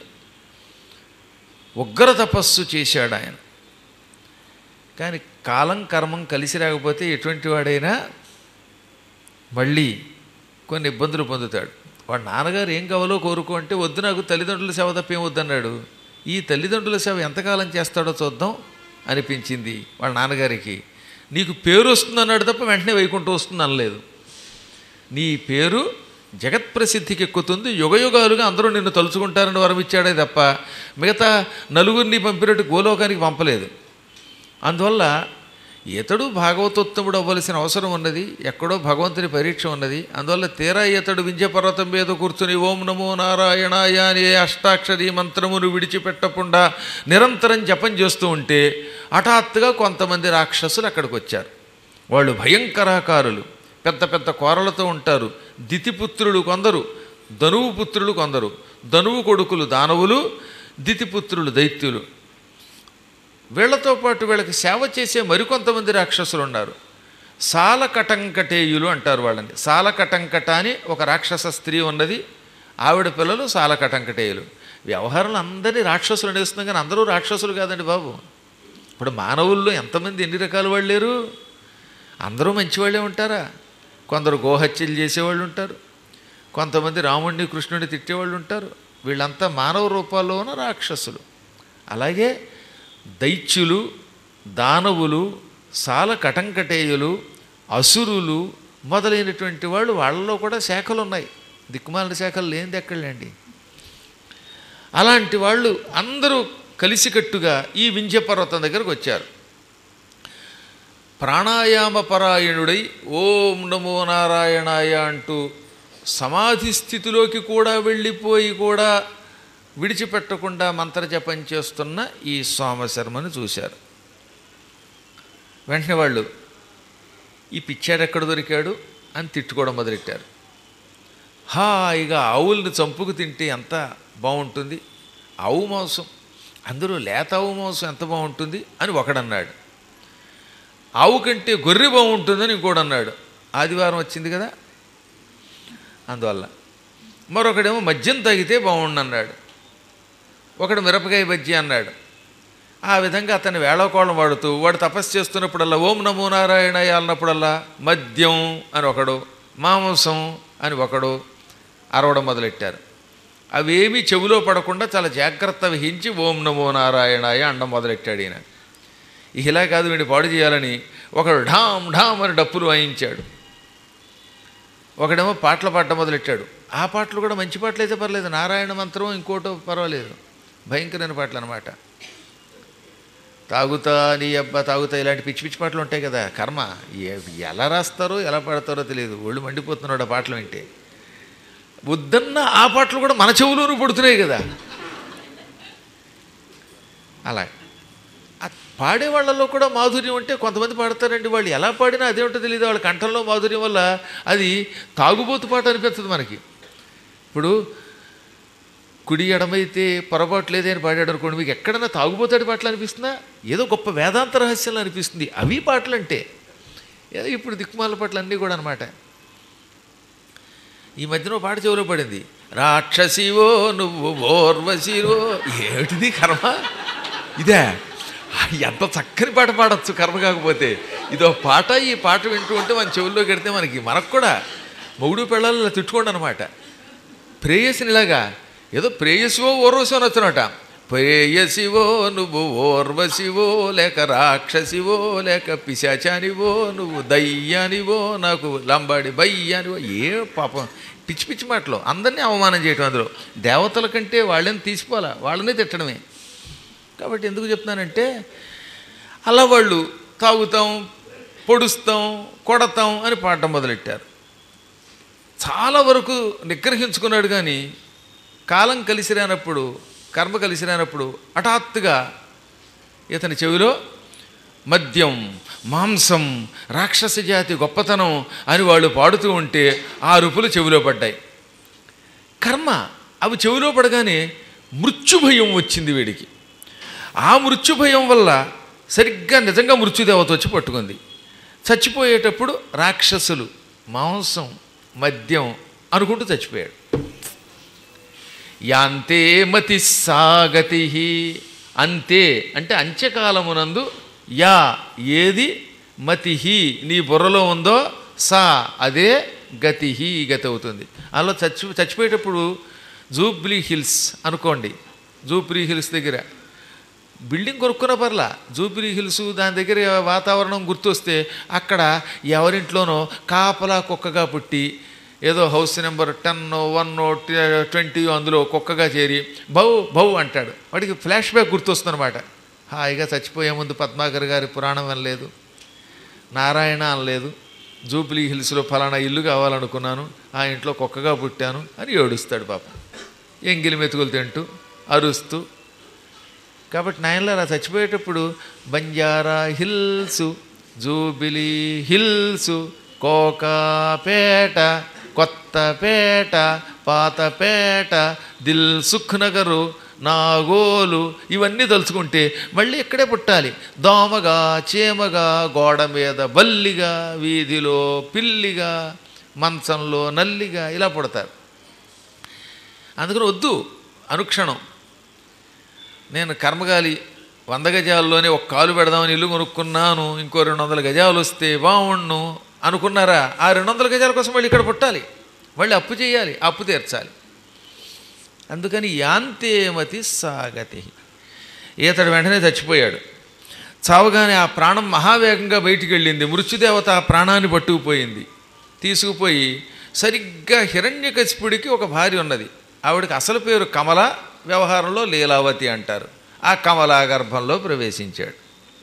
ఉగ్ర తపస్సు చేశాడు ఆయన. కానీ కాలం కర్మం కలిసి రాకపోతే ఎటువంటి వాడైనా మళ్ళీ కొన్ని ఇబ్బందులు పొందుతాడు. వాడు నాన్నగారు ఏం కావాలో కోరుకో అంటే, వద్దు నాకు తల్లిదండ్రుల సేవ తప్ప ఏం వద్దన్నాడు. ఈ తల్లిదండ్రుల సేవ ఎంతకాలం చేస్తాడో చూద్దాం అనిపించింది వాళ్ళ నాన్నగారికి. నీకు పేరు వస్తుందన్నాడు తప్ప వెంటనే వైకుంఠం వస్తుంది అనలేదు. నీ పేరు జగత్ప్రసిద్ధికి ఎక్కుతుంది, యుగయుగాలుగా అందరూ నిన్ను తలుచుకుంటారని వరం ఇచ్చాడే తప్ప మిగతా నలుగురిని పంపినట్టు గోలోకానికి పంపలేదు. అందువల్ల ఇతడు భాగవతోత్తముడు అవ్వలసిన అవసరం ఉన్నది, ఎక్కడో భగవంతుని పరీక్ష ఉన్నది. అందువల్ల తీరా ఇతడు వింధ్య పర్వతం మీద కూర్చుని ఓం నమో నారాయణాయ అనే అష్టాక్షరీ మంత్రమును విడిచిపెట్టకుండా నిరంతరం జపం చేస్తూ ఉంటే హఠాత్తుగా కొంతమంది రాక్షసులు అక్కడికి వచ్చారు. వాళ్ళు భయంకరాకారులు, పెద్ద పెద్ద కోరలతో ఉంటారు. దితిపుత్రులు కొందరు, ధనువు పుత్రులు కొందరు. ధనువు కొడుకులు దానవులు, దితిపుత్రులు దైత్యులు. వీళ్లతో పాటు వీళ్ళకి సేవ చేసే మరికొంతమంది రాక్షసులు ఉన్నారు. సాలకటంకటేయులు అంటారు వాళ్ళని. సాలకటంకట అని ఒక రాక్షస స్త్రీ ఉన్నది, ఆవిడ పిల్లలు సాలకటంకటేయులు. వ్యవహారంలో అందరినీ రాక్షసులు అనేస్తున్నాం, కానీ అందరూ రాక్షసులు కాదండి బాబు. ఇప్పుడు మానవుల్లో ఎంతమంది ఎన్ని రకాల వాళ్ళు లేరు? అందరూ మంచివాళ్ళే ఉంటారా? కొందరు గోహత్యలు చేసేవాళ్ళు ఉంటారు, కొంతమంది రాముడిని కృష్ణుడిని తిట్టేవాళ్ళు ఉంటారు. వీళ్ళంతా మానవ రూపాల్లో ఉన్న రాక్షసులు. అలాగే దైత్యులు, దానవులు, సాలకటంకటేయులు, అసురులు మొదలైనటువంటి వాళ్ళు, వాళ్ళలో కూడా శాఖలు ఉన్నాయి. దిక్కుమాలిన శాఖలు లేనిది ఎక్కడలేండి. అలాంటి వాళ్ళు అందరూ కలిసికట్టుగా ఈ వింధ్య పర్వతం దగ్గరకు వచ్చారు. ప్రాణాయామ పరాయణుడై ఓం నమో నారాయణాయ అంటూ సమాధి స్థితిలోకి కూడా వెళ్ళిపోయి కూడా విడిచిపెట్టకుండా మంత్రజపం చేస్తున్న ఈ సోమశర్మను చూశారు. వెంటనే వాళ్ళు ఈ పిచ్చాడు ఎక్కడ దొరికాడు అని తిట్టుకోవడం మొదలెట్టారు. హాయిగా ఆవుల్ని చంపుకు తింటే ఎంత బాగుంటుంది, ఆవు మాంసం, అందరూ లేత ఆవు మాంసం ఎంత బాగుంటుంది అని ఒకడన్నాడు. ఆవు కంటే గొర్రె బాగుంటుందని ఇంకోడు అన్నాడు. ఆదివారం వచ్చింది కదా అందువల్ల. మరొకడేమో మద్యం తాగితే బాగుండన్నాడు. ఒకడు మిరపకాయ బజ్జీ అన్నాడు. ఆ విధంగా అతన్ని వేళకోళం వాడుతూ వాడు తపస్సు చేస్తున్నప్పుడల్లా ఓం నమో నారాయణ అన్నప్పుడల్లా మద్యం అని ఒకడు, మాంసం అని ఒకడు అరవడం మొదలెట్టారు. అవేమీ చెవిలో పడకుండా చాలా జాగ్రత్త వహించి ఓం నమో నారాయణాయ అండం మొదలెట్టాడు ఈయన. ఇలా కాదు వీడిని పాడు చేయాలని ఒకడు ఢామ్ ఢామ్ అని డప్పులు వాయించాడు. ఒకడేమో పాటలు పాడటం మొదలెట్టాడు. ఆ పాటలు కూడా మంచి పాటలు అయితే పర్లేదు, నారాయణ మంత్రం ఇంకోటో పర్వాలేదు, భయంకరమైన పాటలు అనమాట. తాగుతా నీ అబ్బా తాగుతా ఇలాంటి పిచ్చి పిచ్చి పాటలు ఉంటాయి కదా. కర్మ ఎలా రాస్తారో ఎలా పాడతారో తెలియదు, ఒళ్ళు మండిపోతున్నాడు ఆ పాటలు వింటే. వద్దన్న ఆ పాటలు కూడా మన చెవులోనూ పడుతున్నాయి కదా. అలా పాడే వాళ్ళల్లో కూడా మాధుర్యం ఉంటే కొంతమంది పాడతారండి, వాళ్ళు ఎలా పాడినా అదేమిటో తెలియదు, వాళ్ళ కంఠంలో మాధుర్యం వల్ల అది తాగుబోతు పాట అనిపిస్తుంది మనకి. ఇప్పుడు కుడి ఎడమైతే పొరపాటు లేదే అని పాడాడు అనుకోండి, మీకు ఎక్కడన్నా తాగుబోతాడు పాటలు అనిపిస్తుందా? ఏదో గొప్ప వేదాంత రహస్యంలో అనిపిస్తుంది అవి పాటలు అంటే. ఏదో ఇప్పుడు దిక్కుమాల పాటలు అన్నీ కూడా అనమాట. ఈ మధ్యన పాట చెవిలో పడింది, రాక్షసివో నువ్వు ఓర్వశివో. ఏమిటిది కర్మ ఇదే? ఎంత చక్కని పాట పాడచ్చు కర్మ కాకపోతే. ఇదో పాట, ఈ పాట వింటూ ఉంటే మన చెవుల్లో కడితే మనకి మనకు కూడా మొగుడు పెళ్ళాలి ఇలా తిట్టుకోండి అనమాట. ప్రేయసినిలాగా ఏదో ప్రేయసివో ఓర్వశివో అని వచ్చినట. ప్రేయసివో నువ్వు ఓర్వశివో, లేక రాక్షసివో, లేక పిశాచానివో, నువ్వు దయ్యానివో, నాకు లంబాడి బయ్యానివో. ఏ పాపం పిచ్చి పిచ్చి మాటలు, అందరినీ అవమానం చేయటం. అందులో దేవతల కంటే వాళ్ళని తీసిపోవాలా, వాళ్ళనే తిట్టడమే. కాబట్టి ఎందుకు చెప్తున్నానంటే, అలా వాళ్ళు తాగుతాం, పొడుస్తాం, కొడతాం అని పాడటం మొదలెట్టారు. చాలా వరకు నిగ్రహించుకున్నాడు. కానీ కాలం కలిసి రానప్పుడు, కర్మ కలిసి రానప్పుడు హఠాత్తుగా ఇతని చెవిలో మద్యం, మాంసం, రాక్షస జాతి గొప్పతనం అని వాళ్ళు పాడుతూ ఉంటే ఆ అరుపులు చెవిలో పడ్డాయి. కర్మ అవి చెవిలో పడగానే మృత్యుభయం వచ్చింది వీడికి. ఆ మృత్యుభయం వల్ల సరిగ్గా నిజంగా మృత్యుదేవత వచ్చి పట్టుకుంది. చచ్చిపోయేటప్పుడు రాక్షసులు, మాంసం, మద్యం అనుకుంటూ చచ్చిపోయాడు. యాంతే మతి సాగతి, అంతే అంటే అంత్యకాలమునందు, యా ఏది, మతిహి నీ బుర్రలో ఉందో, సా అదే, గతిహి గతి అవుతుంది. అలా చచ్చి చచ్చిపోయేటప్పుడు జూబ్లీ హిల్స్ అనుకోండి, జూబ్లీ హిల్స్ దగ్గర బిల్డింగ్ కొనుక్కున్న పర్లా, జూబ్లీ హిల్స్ దాని దగ్గర వాతావరణం గుర్తొస్తే అక్కడ ఎవరింట్లోనో కాపలా కుక్కగా పుట్టి ఏదో house number ten one twenty అందులో కుక్కగా చేరి బౌ బౌ అంటాడు. వాడికి ఫ్లాష్ బ్యాక్ గుర్తొస్తుందన్నమాట. హాయిగా చచ్చిపోయే ముందు పద్మాకర్ గారి పురాణం అనలేదు, నారాయణ అనలేదు, జూబ్లీ హిల్స్లో ఫలానా ఇల్లు కావాలనుకున్నాను, ఆ ఇంట్లో కుక్కగా పుట్టాను అని ఏడుస్తాడు పాపం, ఎంగిలి మెతుకులు తింటూ అరుస్తూ. కాబట్టి నాయనలారా చచ్చిపోయేటప్పుడు బంజారా హిల్స్, జూబిలీ హిల్స్, కోకాపేట, కొత్తపేట, పాతపేట, దిల్ సుఖ్ నగరు, నాగోలు ఇవన్నీ తలుచుకుంటే మళ్ళీ ఇక్కడే పుట్టాలి. దోమగా, చీమగా, గోడ మీద బల్లిగా, వీధిలో పిల్లిగా, మంచంలో నల్లిగా ఇలా పుడతారు. అందుకని వద్దు అనుక్షణం. నేను కర్మగాలి వంద గజాల్లోనే ఒక కాలు పెడదామని ఇల్లు కొనుక్కున్నాను, ఇంకో రెండు వందల గజాలు వస్తే బాగుండు అనుకున్నారా? ఆ రెండు వందల గజాల కోసం మళ్ళీ ఇక్కడ పుట్టాలి, మళ్ళీ అప్పు చేయాలి, అప్పు తీర్చాలి. అందుకని యాంతేమతి సాగతి. ఈతడు వెంటనే చచ్చిపోయాడు. చావగానే ఆ ప్రాణం మహావేగంగా బయటికి వెళ్ళింది. మృత్యుదేవత ఆ ప్రాణాన్ని పట్టుకుపోయింది. తీసుకుపోయి సరిగ్గా హిరణ్యకశిపుడికి ఒక భార్య ఉన్నది. ఆవిడకి అసలు పేరు కమల, వ్యవహారంలో లీలావతి అంటారు. ఆ కమలా గర్భంలో ప్రవేశించాడు,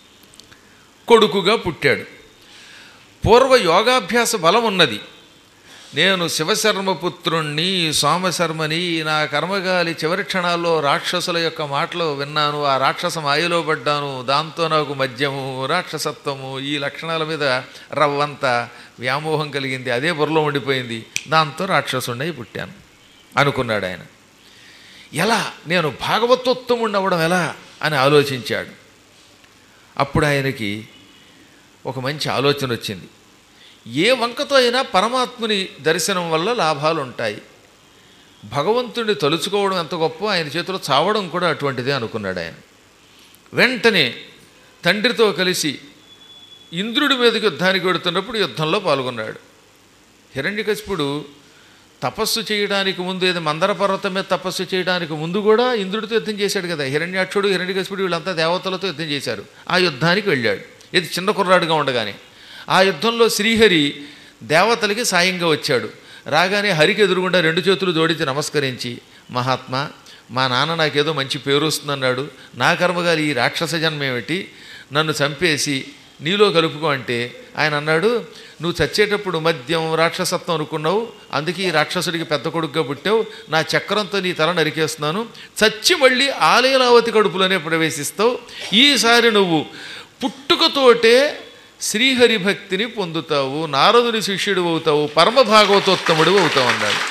కొడుకుగా పుట్టాడు. పూర్వ యోగాభ్యాస బలం ఉన్నది. నేను శివశర్మపుత్రుణ్ణి, సోమశర్మని, నా కర్మగాలి చివరి క్షణాల్లో రాక్షసుల యొక్క మాటలు విన్నాను, ఆ రాక్షస మాయలో పడ్డాను, దాంతో నాకు మద్యము, రాక్షసత్వము ఈ లక్షణాల మీద రవ్వంత వ్యామోహం కలిగింది, అదే బుర్రలో ఉండిపోయింది, దాంతో రాక్షసుండై పుట్టాను అనుకున్నాడు ఆయన. ఎలా నేను భాగవతోత్తముణ్ణి అవ్వడం ఎలా అని ఆలోచించాడు. అప్పుడు ఆయనకి ఒక మంచి ఆలోచన వచ్చింది. ఏ వంకతో అయినా పరమాత్ముని దర్శనం వల్ల లాభాలు ఉంటాయి, భగవంతుడిని తలుచుకోవడం ఎంత గొప్ప, ఆయన చేతిలో చావడం కూడా అటువంటిదే అనుకున్నాడు ఆయన. వెంటనే తండ్రితో కలిసి ఇంద్రుడి మీదకి యుద్ధానికి వెడుతున్నప్పుడు యుద్ధంలో పాల్గొన్నాడు. హిరణ్యకశిపుడు తపస్సు చేయడానికి ముందు, ఏదో మందర పర్వతం మీద తపస్సు చేయడానికి ముందు కూడా ఇంద్రుడితో యుద్ధం చేశాడు కదా. హిరణ్యాక్షుడు, హిరణ్యకశిపుడు వీళ్ళంతా దేవతలతో యుద్ధం చేశారు. ఆ యుద్ధానికి వెళ్ళాడు, ఇది చిన్న కుర్రాడుగా ఉండగానే. ఆ యుద్ధంలో శ్రీహరి దేవతలకి సాయంగా వచ్చాడు. రాగానే హరికి ఎదురుగుండా రెండు చేతులు జోడించి నమస్కరించి, మహాత్మా మా నాన్న నాకేదో మంచి పేరు వస్తుందన్నాడు, నా కర్మగాలి ఈ రాక్షస జన్మ ఏమిటి, నన్ను చంపేసి నీలో కలుపుకో అంటే ఆయన అన్నాడు, నువ్వు చచ్చేటప్పుడు మద్యం, రాక్షసత్వం అనుకున్నావు, అందుకే ఈ రాక్షసుడికి పెద్ద కొడుకుగా పుట్టావు, నా చక్రంతో నీ తల నరికేస్తున్నాను, చచ్చి మళ్ళీ ఆలీలావతి కడుపులోనే ప్రవేశిస్తావు, ఈసారి నువ్వు పుట్టుకతోటే శ్రీహరి భక్తిని పొందుతావు, నారదుని శిష్యుడు అవుతావు, పరమ భాగవతోత్తముడు అవుతావు అన్నాడు.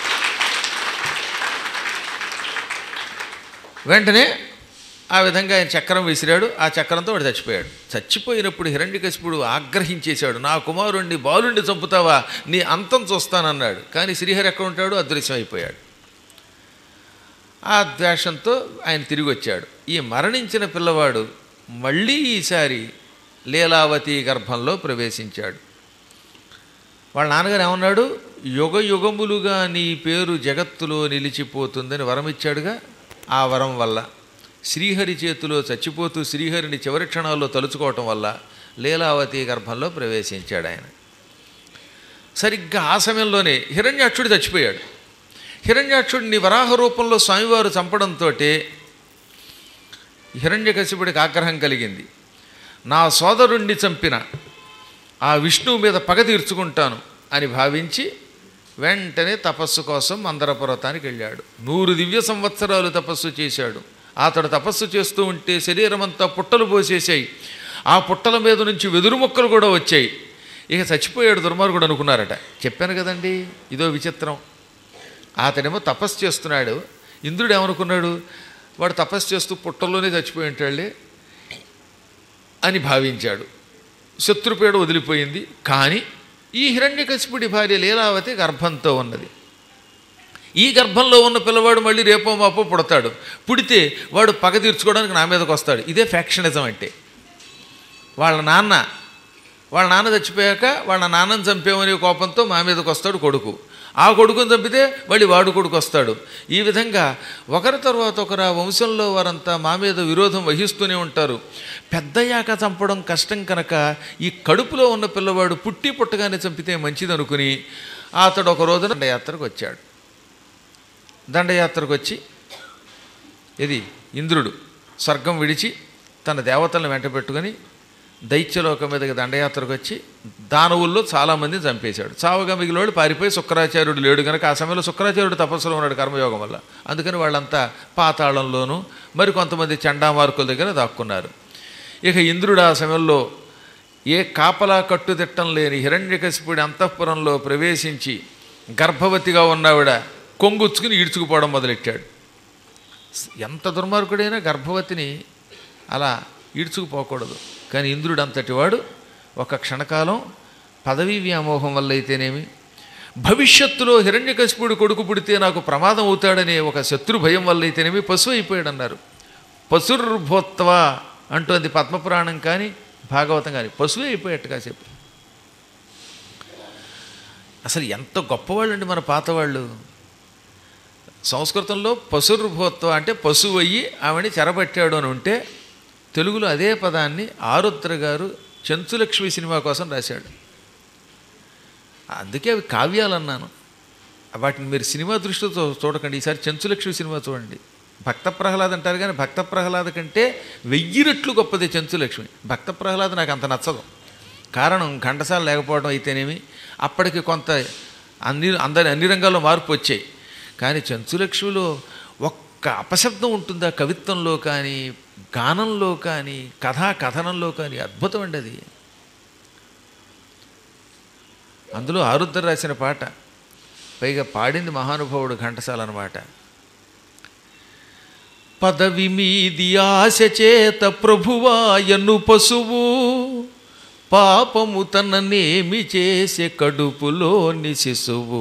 వెంటనే ఆ విధంగా ఆయన చక్రం విసిరాడు. ఆ చక్రంతో వాడు చచ్చిపోయాడు. చచ్చిపోయినప్పుడు హిరణ్యకశిపుడు ఆగ్రహించేశాడు, నా కుమారుణ్ణి బాలుణ్ణి చంపుతావా, నీ అంతం చూస్తానన్నాడు. కానీ శ్రీహరి ఎక్కడ ఉంటాడు, అదృశ్యం అయిపోయాడు. ఆ ద్వేషంతో ఆయన తిరిగి వచ్చాడు. ఈ మరణించిన పిల్లవాడు మళ్ళీ ఈసారి లీలావతి గర్భంలో ప్రవేశించాడు. వాళ్ళ నాన్నగారు ఏమన్నాడు, యుగ యుగములుగా నీ పేరు జగత్తులో నిలిచిపోతుందని వరం ఇచ్చాడుగా. ఆ వరం వల్ల శ్రీహరి చేతిలో చచ్చిపోతూ శ్రీహరిని చివరి క్షణాల్లో తలుచుకోవటం వల్ల లీలావతి గర్భంలో ప్రవేశించాడు ఆయన. సరిగ్గా ఆ సమయంలోనే హిరణ్యాక్షుడు చచ్చిపోయాడు. హిరణ్యాక్షుడిని వరాహ రూపంలో స్వామివారు చంపడంతో హిరణ్యకశిపుడికి ఆగ్రహం కలిగింది. నా సోదరుణ్ణి చంపిన ఆ విష్ణువు మీద పగ తీర్చుకుంటాను అని భావించి వెంటనే తపస్సు కోసం మందర పర్వతానికి వెళ్ళాడు. నూరు దివ్య సంవత్సరాలు తపస్సు చేశాడు. అతడు తపస్సు చేస్తూ ఉంటే శరీరం అంతా పుట్టలు పోసేసాయి. ఆ పుట్టల మీద నుంచి వెదురు మొక్కలు కూడా వచ్చాయి. ఇక చచ్చిపోయాడు దుర్మార్గుడు అనుకున్నారట. చెప్పాను కదండి, ఇదో విచిత్రం. అతడేమో తపస్సు చేస్తున్నాడు. ఇంద్రుడు ఏమనుకున్నాడు, వాడు తపస్సు చేస్తూ పుట్టల్లోనే చచ్చిపోయి ఉంటాడులే అని భావించాడు. శత్రుపేడ వదిలిపోయింది. కానీ ఈ హిరణ్యకశిపుడి భార్య లీలావతి గర్భంతో ఉన్నది. ఈ గర్భంలో ఉన్న పిల్లవాడు మళ్ళీ రేపో మాపో పుడతాడు. పుడితే వాడు పగ తీర్చుకోవడానికి నా మీదకి వస్తాడు. ఇదే ఫ్యాక్షనిజం అంటే. వాళ్ళ నాన్న వాళ్ళ నాన్న చచ్చిపోయాక వాళ్ళ నాన్నని చంపేమనే కోపంతో మా మీదకి వస్తాడు కొడుకు. ఆ కొడుకుని చంపితే మళ్ళీ వాడు కొడుకు వస్తాడు. ఈ విధంగా ఒకరి తర్వాత ఒకరు ఆ వంశంలో వారంతా మా మీద విరోధం వహిస్తూనే ఉంటారు. పెద్దయ్యాక చంపడం కష్టం కనుక ఈ కడుపులో ఉన్న పిల్లవాడు పుట్టి పుట్టగానే చంపితే మంచిది అనుకుని అతడు ఒక రోజున దండయాత్రకు వచ్చాడు. దండయాత్రకు వచ్చి ఇది ఇంద్రుడు స్వర్గం విడిచి తన దేవతలను వెంట పెట్టుకొని దైత్యలోకం మీదకి దండయాత్రకు వచ్చి దానవుల్లో చాలామందిని చంపేశాడు. చావగా మిగిలినోడు పారిపోయి శుక్రాచార్యుడు లేడు కనుక ఆ సమయంలో శుక్రాచార్యుడు తపస్సులో ఉన్నాడు కర్మయోగం వల్ల. అందుకని వాళ్ళంతా పాతాళంలోనూ మరి కొంతమంది చండామార్కుల దగ్గర దాక్కున్నారు. ఇక ఇంద్రుడు ఆ సమయంలో ఏ కాపలా కట్టుదిట్టం లేని హిరణ్యకశిపుడి అంతఃపురంలో ప్రవేశించి గర్భవతిగా ఉన్నావిడ కొంగుచ్చుకుని ఈడ్చుకుపోవడం మొదలెట్టాడు. ఎంత దుర్మార్గుడైనా గర్భవతిని అలా ఈడ్చుకుపోకూడదు. కానీ ఇంద్రుడు అంతటి వాడు ఒక క్షణకాలం పదవీ వ్యామోహం వల్ల అయితేనేమి, భవిష్యత్తులో హిరణ్యకశిపుడు కొడుకు పుడితే నాకు ప్రమాదం అవుతాడనే ఒక శత్రు భయం వల్ల అయితేనేమి పశువు అయిపోయాడు అన్నారు. పశుర్భోత్వ అంటోంది పద్మపురాణం కానీ భాగవతం కానీ. పశువే అయిపోయాడు కాసేపు. అసలు ఎంత గొప్పవాళ్ళు అండి మన పాతవాళ్ళు. సంస్కృతంలో పశుర్భోత్వ అంటే పశువు అయ్యి ఆమెని చెరబట్టాడు అని ఉంటే తెలుగులో అదే పదాన్ని ఆరుద్ర గారు చెంచులక్ష్మి సినిమా కోసం రాశాడు. అందుకే అవి కావ్యాలు అన్నాను. వాటిని మీరు సినిమా దృష్టితో చూడకండి. ఈసారి చెంచులక్ష్మి సినిమా చూడండి. భక్త ప్రహ్లాద్ అంటారు కానీ భక్త ప్రహ్లాద కంటే వెయ్యి రెట్లు గొప్పది చెంచులక్ష్మి. భక్త ప్రహ్లాద్ నాకు అంత నచ్చదు. కారణం ఘంటసాల లేకపోవడం అయితేనేమి, అప్పటికి కొంత అన్ని అందరి అన్ని రంగాల్లో మార్పు వచ్చాయి. కానీ చెంచులక్ష్మిలో ఒక్క అపశబ్దం ఉంటుందా కవిత్వంలో కానీ గానంలో కానీ కథా కథనంలో కానీ. అద్భుతం అండి అది. అందులో ఆరుద్ర రాసిన పాట, పైగా పాడింది మహానుభావుడు ఘంటసాల అన్నమాట. పదవి మీది ఆశ చేత ప్రభువాయను పశువు పాపము తననేమి చేసే కడుపులోని శిశువు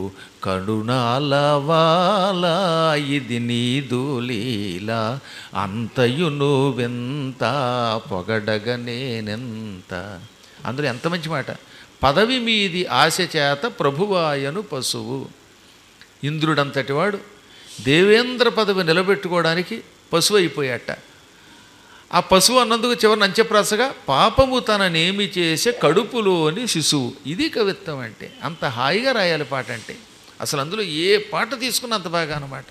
కరుణాలవాల ఇది నీదు లీలా అంతయును వెంత పొగడగనేనెంత. అందులో ఎంత మంచి మాట. పదవి మీది ఆశ చేత ప్రభువాయను పశువు. ఇంద్రుడంతటి వాడు దేవేంద్ర పదవి నిలబెట్టుకోవడానికి పశువు అయిపోయాట. ఆ పశువు అన్నందుకు చివరి నంచెప్రాసగా పాపము తననేమి చేసే కడుపులోని శిశువు. ఇది కవిత్వం అంటే. అంత హాయిగా రాయాలి పాట అంటే. అసలు అందులో ఏ పాట తీసుకున్న అంత బాగా అన్నమాట.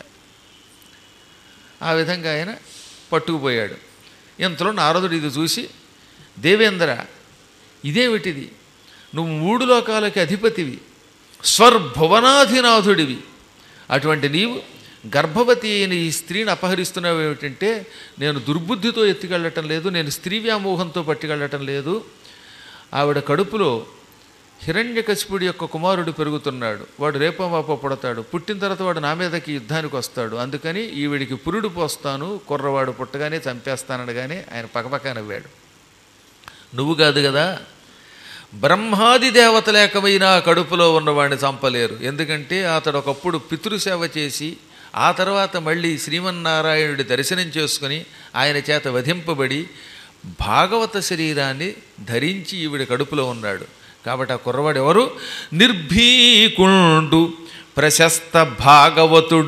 ఆ విధంగా ఆయన పట్టుకుపోయాడు. ఇంతలో నారదుడు ఇది చూసి, దేవేంద్ర ఇదేమిటిది, నువ్వు మూడు లోకాలకి అధిపతివి, స్వర్భువనాధినాథుడివి, అటువంటి నీవు గర్భవతి అయిన ఈ స్త్రీని అపహరిస్తున్నావు ఏమిటంటే, నేను దుర్బుద్ధితో ఎత్తుకెళ్ళటం లేదు, నేను స్త్రీ వ్యామోహంతో పట్టుకెళ్ళటం లేదు. ఆవిడ కడుపులో హిరణ్యకశిపుడి యొక్క కుమారుడు పెరుగుతున్నాడు. వాడు రేపమాపో పుడతాడు. పుట్టిన తర్వాత వాడు నా మీదకి యుద్ధానికి వస్తాడు. అందుకని ఈవిడికి పురుడు పోస్తాను, కుర్రవాడు పుట్టగానే చంపేస్తాననగానే ఆయన పక్కపక్క నవ్వాడు. నువ్వు కాదు కదా, బ్రహ్మాది దేవతలేకమైనా కడుపులో ఉన్నవాడిని చంపలేరు. ఎందుకంటే అతడు ఒకప్పుడు పితృసేవ చేసి ఆ తర్వాత మళ్ళీ శ్రీమన్నారాయణుడి దర్శనం చేసుకుని ఆయన చేత వధింపబడి భాగవత శరీరాన్ని ధరించి ఈవిడ కడుపులో ఉన్నాడు. కాబట్టి ఆ కుర్రవాడు ఎవరు? నిర్భీకుండు ప్రశస్త భాగవతుడు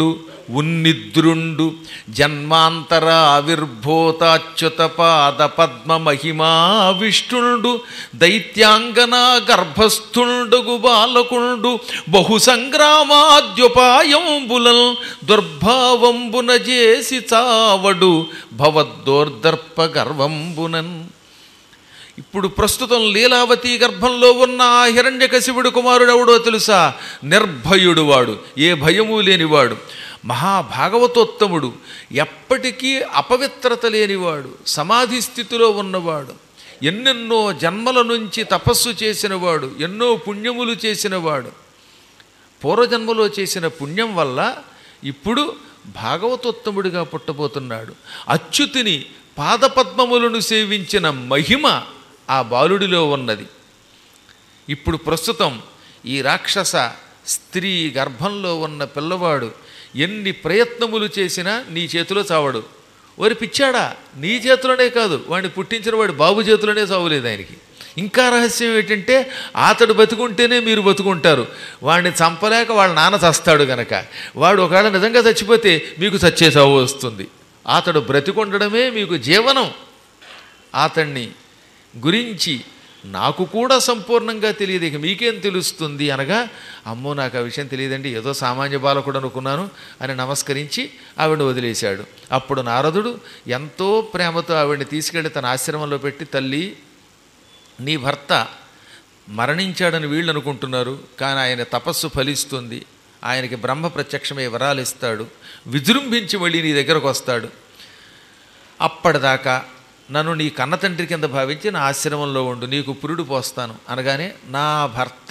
ఉన్నిద్రుండు జన్మాంతర ఆవిర్భూతాచ్యుత పాద పద్మ మహిమా విష్ణుండు దైత్యాంగన గర్భస్థుండుగు బాలకుండు బహు సంగ్రామాద్యుపాయంబులల్ దుర్భావంబున చేసి చావడు భవద్దోర్దర్ప గర్వంబునన్. ఇప్పుడు ప్రస్తుతం లీలావతి గర్భంలో ఉన్న ఆ హిరణ్యకశిపుడు కుమారుడు ఎవడో తెలుసా? నిర్భయుడు వాడు, ఏ భయము లేనివాడు, మహాభాగవతోత్తముడు, ఎప్పటికీ అపవిత్రత లేనివాడు, సమాధి స్థితిలో ఉన్నవాడు, ఎన్నెన్నో జన్మల నుంచి తపస్సు చేసినవాడు, ఎన్నో పుణ్యములు చేసినవాడు. పూర్వజన్మలో చేసిన పుణ్యం వల్ల ఇప్పుడు భాగవతోత్తముడిగా పుట్టబోతున్నాడు. అచ్యుతిని పాదపద్మములను సేవించిన మహిమ ఆ బాలుడిలో ఉన్నది. ఇప్పుడు ప్రస్తుతం ఈ రాక్షస స్త్రీ గర్భంలో ఉన్న పిల్లవాడు ఎన్ని ప్రయత్నములు చేసినా నీ చేతిలో చావడు. వారి పిచ్చాడా, నీ చేతిలోనే కాదు, వాడిని పుట్టించిన వాడు బాబు చేతిలోనే చావలేదు ఆయనకి. ఇంకా రహస్యం ఏంటంటే అతడు బతుకుంటేనే మీరు బతుకుంటారు. వాడిని చంపలేక వాళ్ళ నాన్న చస్తాడు గనక వాడు ఒకవేళ నిజంగా చచ్చిపోతే మీకు చచ్చే చావు వస్తుంది. అతడు బ్రతికొండడమే మీకు జీవనం. అతన్ని గురించి నాకు కూడా సంపూర్ణంగా తెలియదు, ఇక మీకేం తెలుస్తుంది అనగా, అమ్మో నాకు ఆ విషయం తెలియదండి, ఏదో సామాన్య బాలకుడు అనుకున్నాను అని నమస్కరించి ఆవిడని వదిలేశాడు. అప్పుడు నారదుడు ఎంతో ప్రేమతో ఆవిడని తీసుకెళ్ళి తన ఆశ్రమంలో పెట్టి, తల్లి నీ భర్త మరణించాడని వీళ్ళు అనుకుంటున్నారు, కానీ ఆయన తపస్సు ఫలిస్తుంది, ఆయనకి బ్రహ్మ ప్రత్యక్షమే వరాలు ఇస్తాడు, విజృంభించి మళ్ళీ నీ దగ్గరకు వస్తాడు. అప్పటిదాకా నన్ను నీ కన్న తండ్రి కింద భావించి నా ఆశ్రమంలో ఉండు, నీకు పురుడు పోస్తాను అనగానే, నా భర్త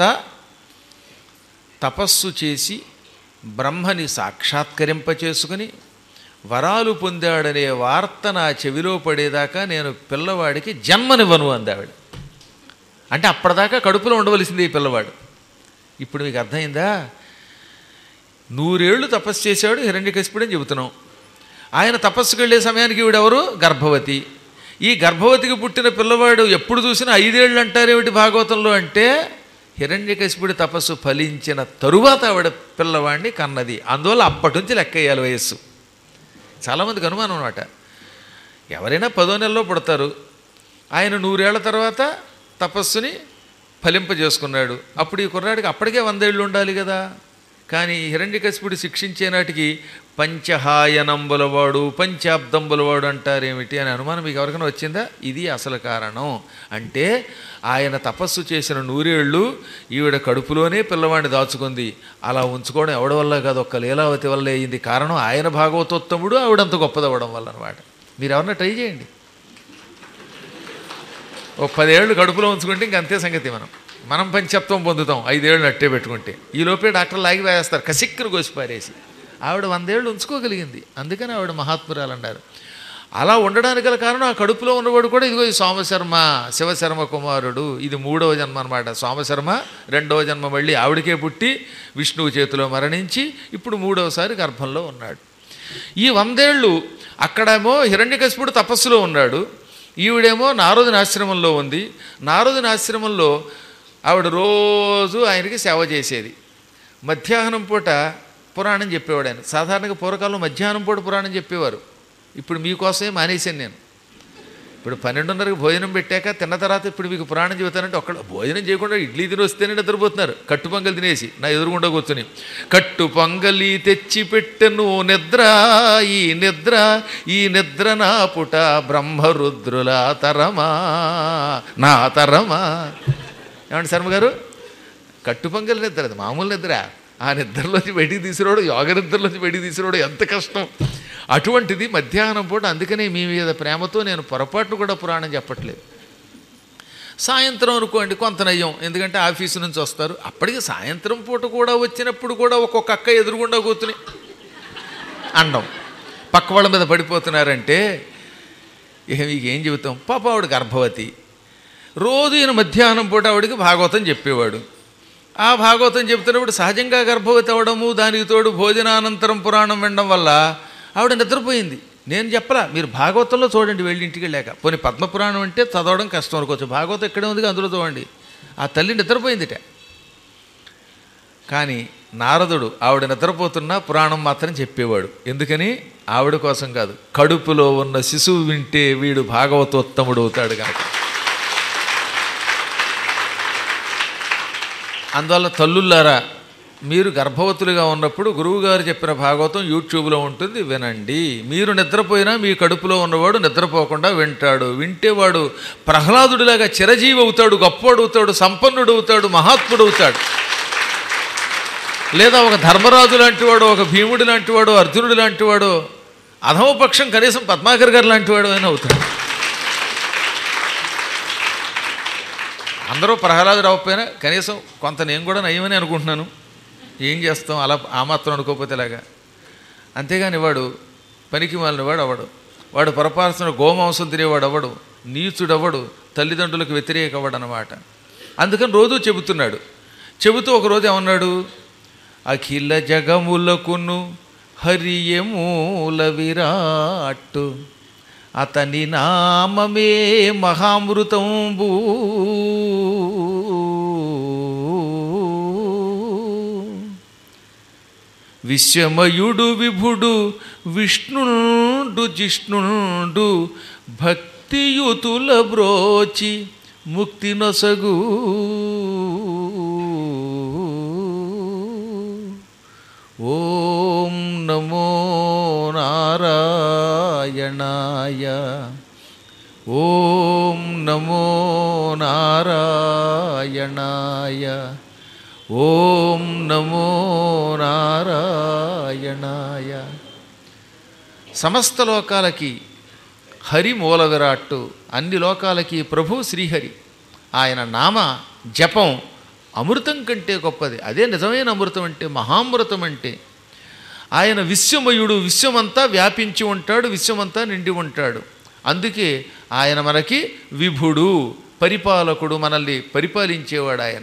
తపస్సు చేసి బ్రహ్మని సాక్షాత్కరింపచేసుకుని వరాలు పొందాడనే వార్త నా చెవిలో పడేదాకా నేను పిల్లవాడికి జన్మనివ్వను అందావిడ. అంటే అప్పటిదాకా కడుపులో ఉండవలసింది ఈ పిల్లవాడు. ఇప్పుడు మీకు అర్థమైందా? నూరేళ్లు తపస్సు చేశాడు హిరణ్యకశిపుడు అని చెబుతున్నాం. ఆయన తపస్సుకు వెళ్ళే సమయానికి ఈవిడెవరు? గర్భవతి. ఈ గర్భవతికి పుట్టిన పిల్లవాడు ఎప్పుడు చూసినా ఐదేళ్ళు అంటారేమిటి భాగవతంలో అంటే, హిరణ్యకశిపుడి తపస్సు ఫలించిన తరువాత ఆవిడ పిల్లవాడిని కన్నది. అందువల్ల అప్పటి నుంచి లెక్కేయాలి వయస్సు. చాలామందికి అనుమానం అన్నమాట. ఎవరైనా పదో నెలలో పుడతారు, ఆయన నూరేళ్ల తర్వాత తపస్సుని ఫలింపజేసుకున్నాడు. అప్పుడు ఈ కుర్రాడికి అప్పటికే వందేళ్ళు ఉండాలి కదా. కానీ హిరణ్యకశిపుడు శిక్షించే నాటికి పంచహాయనంబులవాడు పంచాబ్దంబులవాడు అంటారేమిటి అని అనుమానం మీకు ఎవరికైనా వచ్చిందా? ఇది అసలు కారణం. అంటే ఆయన తపస్సు చేసిన నూరేళ్ళు ఈవిడ కడుపులోనే పిల్లవాడిని దాచుకుంది. అలా ఉంచుకోవడం ఎవడి వల్ల కాదు, ఒక్క లీలావతి వల్ల అయింది. కారణం ఆయన భాగవతోత్తముడు, ఆవిడంత గొప్పదవ్వడం వల్ల అనమాట. మీరు ఎవరన్నా ట్రై చేయండి. ఓ పదేళ్ళు కడుపులో ఉంచుకుంటే ఇంక అంతే సంగతి. మనం మనం పంచత్వం పొందుతాం ఐదేళ్ళు అట్టే పెట్టుకుంటే. ఈ లోపే డాక్టర్ లాగి వేస్తారు కసిక్కును కోసి పారేసి. ఆవిడ వందేళ్ళు ఉంచుకోగలిగింది, అందుకని ఆవిడ మహాత్మురాలు అన్నారు. అలా ఉండడానికి గల కారణం ఆ కడుపులో ఉన్నవాడు కూడా ఇదిగో ఈ సోమశర్మ శివశర్మ కుమారుడు, ఇది మూడవ జన్మ అనమాట. సోమశర్మ రెండవ జన్మ మళ్ళీ ఆవిడకే పుట్టి విష్ణువు చేతిలో మరణించి ఇప్పుడు మూడవసారి గర్భంలో ఉన్నాడు. ఈ వందేళ్ళు అక్కడేమో హిరణ్యకశిపుడు తపస్సులో ఉన్నాడు, ఈవిడేమో నారదుని ఆశ్రమంలో ఉంది. నారదుని ఆశ్రమంలో ఆవిడ రోజు ఆయనకి సేవ చేసేది. మధ్యాహ్నం పూట పురాణం చెప్పేవాడు ఆయన. సాధారణంగా పూర్వకాలంలో మధ్యాహ్నం పూట పురాణం చెప్పేవారు. ఇప్పుడు మీకోసమే మానేశాను నేను. ఇప్పుడు పన్నెండున్నరకు భోజనం పెట్టాక తిన్న తర్వాత ఇప్పుడు మీకు పురాణం చెబుతానంటే ఒక్కడ భోజనం చేయకుండా ఇడ్లీ తిని వస్తేనే నిద్రపోతున్నారు. కట్టు పొంగలి తినేసి నా ఎదురుగుండా కూర్చొని, కట్టు పొంగలి తెచ్చి పెట్టెను నిద్ర ఈ నిద్ర ఈ నిద్ర నా పుట బ్రహ్మరుద్రుల తరమా నా తరమా. ఏమండి శర్మ గారు, కట్టు పొంగలి నిద్ర అది మామూలు నిద్ర. ఆ నిద్రలోంచి బయటికి తీసిరాడు, యోగ నిద్రలోంచి బయటికి తీసిరాడు, ఎంత కష్టం. అటువంటిది మధ్యాహ్నం పూట. అందుకనే మీ మీద ప్రేమతో నేను పొరపాటును కూడా పురాణం చెప్పట్లేదు. సాయంత్రం అనుకోండి కొంత నయ్యం, ఎందుకంటే ఆఫీసు నుంచి వస్తారు. అప్పటికి సాయంత్రం పూట కూడా వచ్చినప్పుడు కూడా ఒక్కొక్క అక్క ఎదురుగుండా కూర్చుని అండం పక్క వాళ్ళ మీద పడిపోతున్నారంటే ఇక మీకు ఏం చెబుతాం. పాప ఆవిడ గర్భవతి. రోజు ఈయన మధ్యాహ్నం పూట ఆవిడికి భాగవతం చెప్పేవాడు. ఆ భాగవతం చెప్తున్నప్పుడు సహజంగా గర్భవతి అవ్వడము, దానికి తోడు భోజనానంతరం పురాణం వినడం వల్ల ఆవిడ నిద్రపోయింది. నేను చెప్పలా, మీరు భాగవతంలో చూడండి వెళ్ళి ఇంటికి వెళ్ళాక. పోనీ పద్మపురాణం అంటే చదవడం కష్టం అనుకోవచ్చు, భాగవతం ఎక్కడే ఉంది అందులో చూడండి. ఆ తల్లి నిద్రపోయిందిట. కానీ నారదుడు ఆవిడ నిద్రపోతున్నా పురాణం మాత్రం చెప్పేవాడు. ఎందుకని? ఆవిడ కోసం కాదు, కడుపులో ఉన్న శిశువు వింటే వీడు భాగవతోత్తముడు అవుతాడు కనుక. అందువల్ల తల్లుల్లారా, మీరు గర్భవతులుగా ఉన్నప్పుడు గురువుగారు చెప్పిన భాగవతం యూట్యూబ్లో ఉంటుంది, వినండి. మీరు నిద్రపోయినా మీ కడుపులో ఉన్నవాడు నిద్రపోకుండా వింటాడు. వింటే వాడు ప్రహ్లాదుడిలాగా చిరజీవి అవుతాడు, గొప్పవాడు అవుతాడు, సంపన్నుడు అవుతాడు, మహాత్ముడు అవుతాడు. లేదా ఒక ధర్మరాజు లాంటివాడు, ఒక భీముడు లాంటివాడు, అర్జునుడు లాంటివాడు, అధమపక్షం కనీసం పద్మాకర్ గారు లాంటివాడు అయినా అవుతాడు. అందరూ ప్రహ్లాదుడు అవ్వకపోయినా కనీసం కొంత నేను కూడా నయమని అనుకుంటున్నాను. ఏం చేస్తాం, అలా ఆ మాత్రం అనుకోకపోతే లాగా. అంతేగాని వాడు పనికి మాలిన వాడు అవడు, వాడు పొరపాల్సిన గోమాంసం తినేవాడు అవడు, నీచుడవడు, తల్లిదండ్రులకు వ్యతిరేక అవ్వడు అన్నమాట. అందుకని రోజు చెబుతున్నాడు. చెబుతూ ఒకరోజు ఏమన్నాడు? అఖిల జగములకును హరియమూల విరాట్టు, అతని నామమే మహామృతంబూ, విశ్వమయుడు విభుడు విష్ణుండు జిష్ణుండు, భక్తియుతుల బ్రోచి ముక్తి నొసగు. ఓం నమో నారాయణాయ, ఓం నమో నారాయణాయ, ఓం నమో నారాయణాయ. సమస్త లోకాలకి హరి మూల విరాట్టు, అన్ని లోకాలకి ప్రభు శ్రీహరి. ఆయన నామ జపం అమృతం కంటే గొప్పది. అదే నిజమైన అమృతం అంటే, మహామృతం అంటే. ఆయన విశ్వమయుడు, విశ్వమంతా వ్యాపించి ఉంటాడు, విశ్వమంతా నిండి ఉంటాడు. అందుకే ఆయన మనకి విభుడు, పరిపాలకుడు, మనల్ని పరిపాలించేవాడు ఆయన.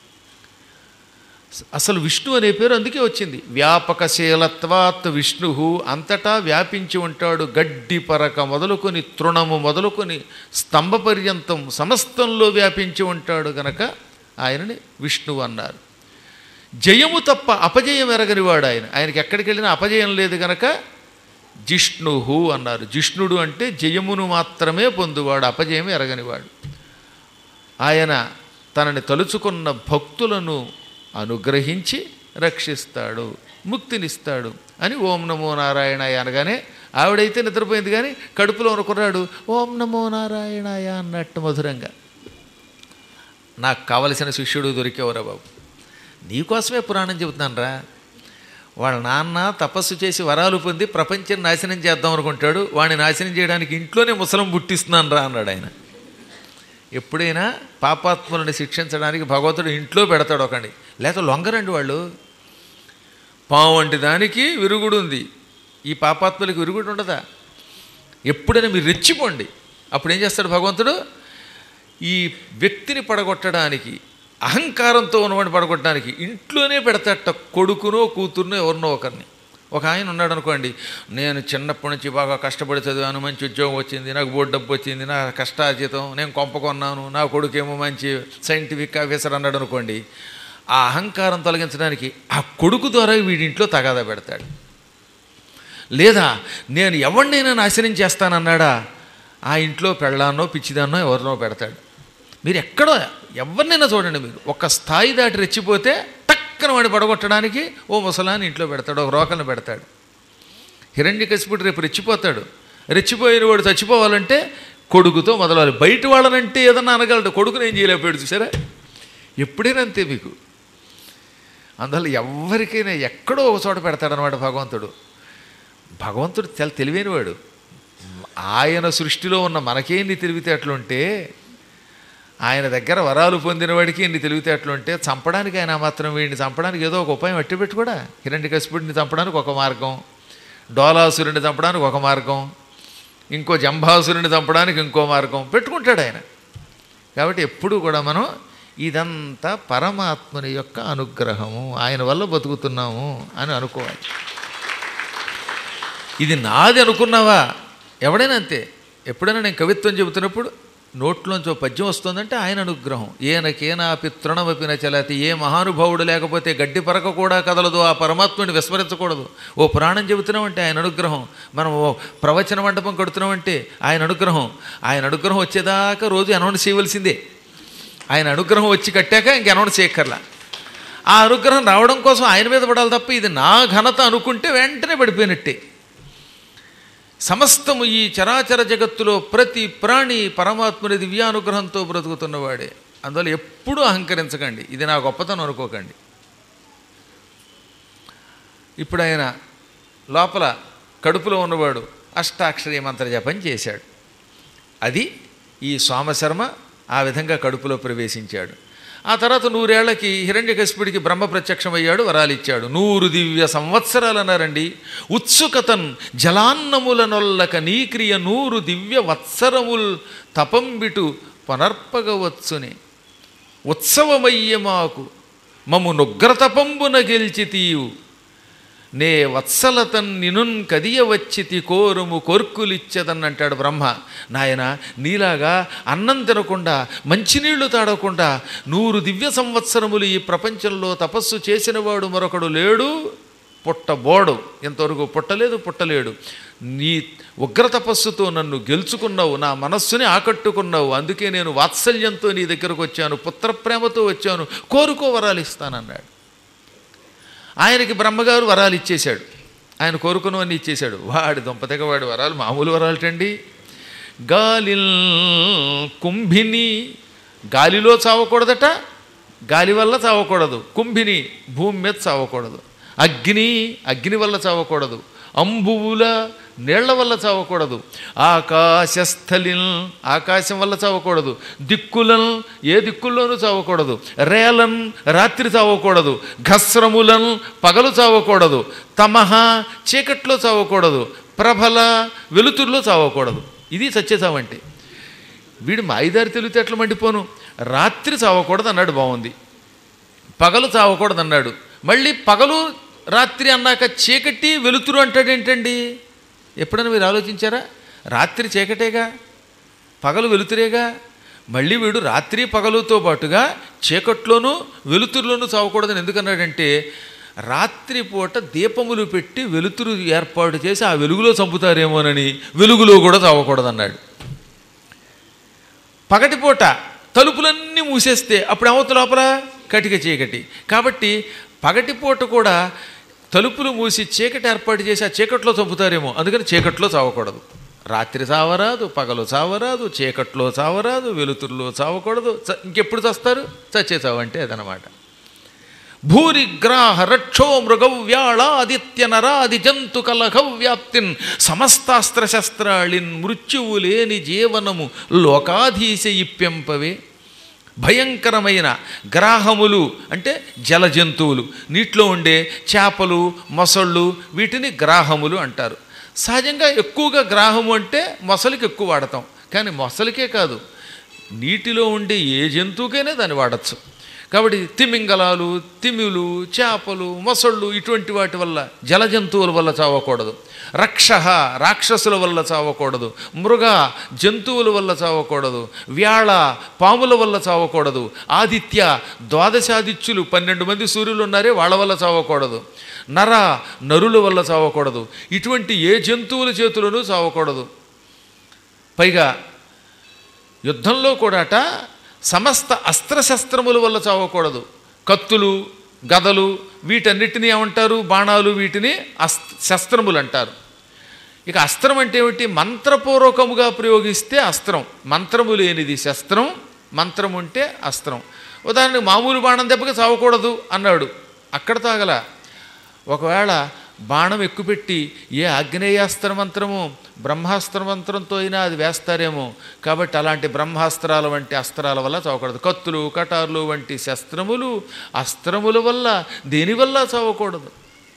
అసలు విష్ణు అనే పేరు అందుకే వచ్చింది. వ్యాపకశీలత్వాత్ విష్ణు, అంతటా వ్యాపించి ఉంటాడు. గడ్డి పరక మొదలుకొని తృణము మొదలుకొని స్తంభ పర్యంతం సమస్తంలో వ్యాపించి ఉంటాడు గనక ఆయనని విష్ణువు అన్నారు. జయము తప్ప అపజయం ఎరగనివాడు ఆయన. ఆయనకి ఎక్కడికి వెళ్ళినా అపజయం లేదు గనక జిష్ణుహు అన్నారు. జిష్ణుడు అంటే జయమును మాత్రమే పొందువాడు, అపజయం ఎరగనివాడు. ఆయన తనని తలుచుకున్న భక్తులను అనుగ్రహించి రక్షిస్తాడు, ముక్తినిస్తాడు అని ఓం నమో నారాయణాయ అనగానే ఆవిడైతే నిద్రపోయింది, కానీ కడుపులో అనుకున్నాడు ఓం నమో నారాయణాయ అన్నట్టు మధురంగా. నాకు కావలసిన శిష్యుడు దొరికేవరా బాబు, నీకోసమే పురాణం చెబుతున్నాను రా. వాళ్ళ నాన్న తపస్సు చేసి వరాలు పొంది ప్రపంచం నాశనం చేద్దాం అనుకుంటాడు, వాడిని నాశనం చేయడానికి ఇంట్లోనే ముసలం పుట్టిస్తున్నాను రా అన్నాడు ఆయన. ఎప్పుడైనా పాపాత్ములను శిక్షించడానికి భగవంతుడు ఇంట్లో పెడతాడు ఒకండి, లేక లొంగరండి వాళ్ళు. పాము వంటి దానికి విరుగుడు ఉంది, ఈ పాపాత్ములకి విరుగుడు ఉండదా? ఎప్పుడైనా మీరు రెచ్చిపోండి, అప్పుడు ఏం చేస్తాడు భగవంతుడు? ఈ వ్యక్తిని పడగొట్టడానికి, అహంకారంతో ఉన్నవాడిని పడగొట్టడానికి ఇంట్లోనే పెడతాట, కొడుకునో కూతురునో ఎవరినో ఒకరిని. ఒక ఆయన ఉన్నాడు అనుకోండి, నేను చిన్నప్పటి నుంచి బాగా కష్టపడి చదివాను, మంచి ఉద్యోగం వచ్చింది, నాకు బోర్డు డబ్బు వచ్చింది, నా కష్టార్జితం, నేను కొంప కొన్నాను, నా కొడుకేమో మంచి సైంటిఫిక్ ఆఫీసర్ అన్నాడు అనుకోండి. ఆ అహంకారం తొలగించడానికి ఆ కొడుకు ద్వారా వీడింట్లో తగాదా పెడతాడు. లేదా నేను ఎవరినైనా నాశనం చేస్తానన్నాడా, ఆ ఇంట్లో పెళ్ళాన్నో పిచ్చిదాన్నో ఎవరినో పెడతాడు. మీరు ఎక్కడో ఎవరినైనా చూడండి, మీరు ఒక స్థాయి దాటి రెచ్చిపోతే టక్కన వాడిని పడగొట్టడానికి ఓ ముసలాన్ని ఇంట్లో పెడతాడు, ఒక రోకలను పెడతాడు. హిరణ్యకశిపుడు రేపు రెచ్చిపోతాడు, రెచ్చిపోయిన వాడు చచ్చిపోవాలంటే కొడుకుతో మొదలవాలి. బయట వాళ్ళనంటే ఏదన్నా అనగలడు, కొడుకుని ఏం చేయలేకపోయాడు. చూసారా? ఎప్పుడైనా అంతే మీకు. అందువల్ల ఎవరికైనా ఎక్కడో ఒక చోట పెడతాడనమాట భగవంతుడు. భగవంతుడు చాలా తెలివైనవాడు. ఆయన సృష్టిలో ఉన్న మనకేంది తెలివితేటలుంటే, ఆయన దగ్గర వరాలు పొందిన వాడికి ఎన్ని తెలివితేటలుంటే, చంపడానికి ఆయన మాత్రం వీడిని చంపడానికి ఏదో ఒక ఉపాయం అట్టి పెట్టి కూడా, హిరణ్యకశిపుడిని చంపడానికి ఒక మార్గం, డోలాసురుని చంపడానికి ఒక మార్గం, ఇంకో జంభాసురుని చంపడానికి ఇంకో మార్గం పెట్టుకుంటాడు ఆయన. కాబట్టి ఎప్పుడూ కూడా మనం ఇదంతా పరమాత్మని యొక్క అనుగ్రహము, ఆయన వల్ల బతుకుతున్నాము అని అనుకోవాలి. ఇది నాది అనుకున్నావా? ఎవడైనా అంతే. ఎప్పుడైనా నేను కవిత్వం చెబుతున్నప్పుడు నోట్లోంచి పద్యం వస్తుందంటే ఆయన అనుగ్రహం. ఏనకేనాపి తృణమపి నచలతి, ఏ మహానుభావుడు లేకపోతే గడ్డి పరక కూడా కదలదు, ఆ పరమాత్ముని విస్మరించకూడదు. ఓ పురాణం చెబుతున్నామంటే ఆయన అనుగ్రహం, మనం ఓ ప్రవచన మండపం కడుతున్నామంటే ఆయన అనుగ్రహం. ఆయన అనుగ్రహం వచ్చేదాకా రోజు అనౌన్స్ చేయవలసిందే. ఆయన అనుగ్రహం వచ్చి కట్టాక ఇంక అనౌన్స్ చేయక్కర్లా. ఆ అనుగ్రహం రావడం కోసం ఆయన మీద పడాలి తప్ప ఇది నా ఘనత అనుకుంటే వెంటనే పడిపోయినట్టే. సమస్తము ఈ చరాచర జగత్తులో ప్రతి ప్రాణి పరమాత్ముని దివ్యానుగ్రహంతో బ్రతుకుతున్నవాడే. అందువల్ల ఎప్పుడూ అహంకరించకండి, ఇది నా గొప్పతనం అనుకోకండి. ఇప్పుడు ఆయన లోపల కడుపులో ఉన్నవాడు అష్టాక్షరీ మంత్ర జపం చేశాడు. అది ఈ సోమశర్మ ఆ విధంగా కడుపులో ప్రవేశించాడు. ఆ తర్వాత నూరేళ్లకి హిరణ్యకశిపుడికి బ్రహ్మ ప్రత్యక్షమయ్యాడు, వరాలిచ్చాడు. నూరు దివ్య సంవత్సరాలు అన్నారండి. ఉత్సుకతన్ జలాన్నముల నొల్లక నీక్రియ నూరు దివ్య వత్సరముల్ తపంబిటు పునర్పగవచ్చునే. ఉత్సవమయ్య మాకు మము నుగ్రతపంబున గెల్చితీయు, నే వత్సలతన్ నినున్ కదియవచ్చితి కోరుము కోర్కులిచ్చదన్నంటాడు బ్రహ్మ. నాయన, నీలాగా అన్నం తినకుండా మంచినీళ్లు తాడకుండా నూరు దివ్య సంవత్సరములు ఈ ప్రపంచంలో తపస్సు చేసినవాడు మరొకడు లేడు, పుట్టబోడు. ఇంతవరకు పుట్టలేదు, పుట్టలేడు. నీ ఉగ్ర తపస్సుతో నన్ను గెలుచుకున్నావు, నా మనస్సుని ఆకట్టుకున్నావు. అందుకే నేను వాత్సల్యంతో నీ దగ్గరకు వచ్చాను, పుత్రప్రేమతో వచ్చాను, కోరుకో వరాలు ఇస్తానన్నాడు. ఆయనకి బ్రహ్మగారు వరాలు ఇచ్చేశాడు, ఆయన కోరుకున్నవన్నీ ఇచ్చేశాడు. వాడి దొంపతెగ వాడి వరాలు మామూలు వరాలటండి. గాలిల్ కుంభిని, గాలిలో చావకూడదట, గాలి వల్ల చావకూడదు. కుంభిని, భూమి మీద చావకూడదు. అగ్ని, అగ్ని వల్ల చావకూడదు. అంబువుల, నీళ్ల వల్ల చావకూడదు. ఆకాశస్థలిన్, ఆకాశం వల్ల చావకూడదు. దిక్కులన్, ఏ దిక్కుల్లోనూ చావకూడదు. రేలన్, రాత్రి చావకూడదు. ఘస్రములన్, పగలు చావకూడదు. తమహ, చీకట్లో చావకూడదు. ప్రభల, వెలుతురులో చావకూడదు. ఇది సత్యచావంటే. వీడు మాయిదారి తెలివితేటలు మండిపోను. రాత్రి చావకూడదు అన్నాడు, బాగుంది. పగలు చావకూడదు అన్నాడు. మళ్ళీ పగలు రాత్రి అన్నాక చీకటి వెలుతురు అంటాడేంటండి? ఎప్పుడైనా మీరు ఆలోచించారా? రాత్రి చీకటేగా, పగలు వెలుతురేగా. మళ్ళీ వీడు రాత్రి పగలుతో పాటుగా చీకట్లోనూ వెలుతురులోనూ చావకూడదని ఎందుకన్నాడంటే, రాత్రిపూట దీపములు పెట్టి వెలుతురు ఏర్పాటు చేసి ఆ వెలుగులో చంపుతారేమోనని వెలుగులో కూడా చావకూడదన్నాడు. పగటిపూట తలుపులన్నీ మూసేస్తే అప్పుడు అవతల లోపల కటిక చీకటి. కాబట్టి పగటిపూట కూడా తలుపులు మూసి చీకటి ఏర్పాటు చేసి ఆ చీకట్లో చంపుతారేమో, అందుకని చీకట్లో చావకూడదు. రాత్రి చావరాదు, పగలు చావరాదు, చీకట్లో చావరాదు, వెలుతురులో చావకూడదు. ఇంకెప్పుడు చస్తారు? చచ్చే చావంటే అదనమాట. భూరిగ్రాహ రక్షో మృగవ్యాళాదిత్య నరాది జంతు కలహవ్యాప్తిన్ సమస్తాస్త్రశస్త్రాళిన్ మృత్యువు లేని జీవనము లోకాధీశ ఇప్యంపవే. భయంకరమైన గ్రాహములు అంటే జల జంతువులు, నీటిలో ఉండే చేపలు, మొసళ్ళు, వీటిని గ్రాహములు అంటారు. సహజంగా ఎక్కువగా గ్రాహము అంటే మొసలికి ఎక్కువ వాడతాం, కానీ మొసలికే కాదు, నీటిలో ఉండే ఏ జంతువుకైనా దాన్ని వాడచ్చు. కాబట్టి తిమింగలాలు, తిమిలు, చేపలు, మొసళ్ళు ఇటువంటి వాటి వల్ల, జల జంతువుల వల్ల చావకూడదు. రక్ష, రాక్షసుల వల్ల చావకూడదు. మృగ, జంతువుల వల్ల చావకూడదు. వ్యాళ, పాముల వల్ల చావకూడదు. ఆదిత్య, ద్వాదశాదిత్యులు పన్నెండు మంది సూర్యులు ఉన్నారే, వాళ్ళ వల్ల చావకూడదు. నర, నరుల వల్ల చావకూడదు. ఇటువంటి ఏ జంతువుల చేతులను చావకూడదు. పైగా యుద్ధంలో కూడాట సమస్త అస్త్రశస్త్రముల వల్ల చావకూడదు. కత్తులు, గదలు, వీటన్నిటినీ ఏమంటారు? బాణాలు, వీటిని అస్ శస్త్రములు అంటారు. ఇక అస్త్రం అంటే ఏమిటి? మంత్రపూర్వకముగా ప్రయోగిస్తే అస్త్రం, మంత్రము లేనిది శస్త్రం, మంత్రం ఉంటే అస్త్రం. ఉదాహరణకు మామూలు బాణం దెబ్బకి చావకూడదు అన్నాడు, అక్కడ తాగల. ఒకవేళ బాణం ఎక్కుపెట్టి ఏ ఆగ్నేయాస్త్ర మంత్రము బ్రహ్మాస్త్ర మంత్రంతో అయినా అది వేస్తారేమో, కాబట్టి అలాంటి బ్రహ్మాస్త్రాల వంటి అస్త్రాల వల్ల చావకూడదు. కత్తులు, కటార్లు వంటి శస్త్రములు, అస్త్రముల వల్ల దేనివల్ల చావకూడదు.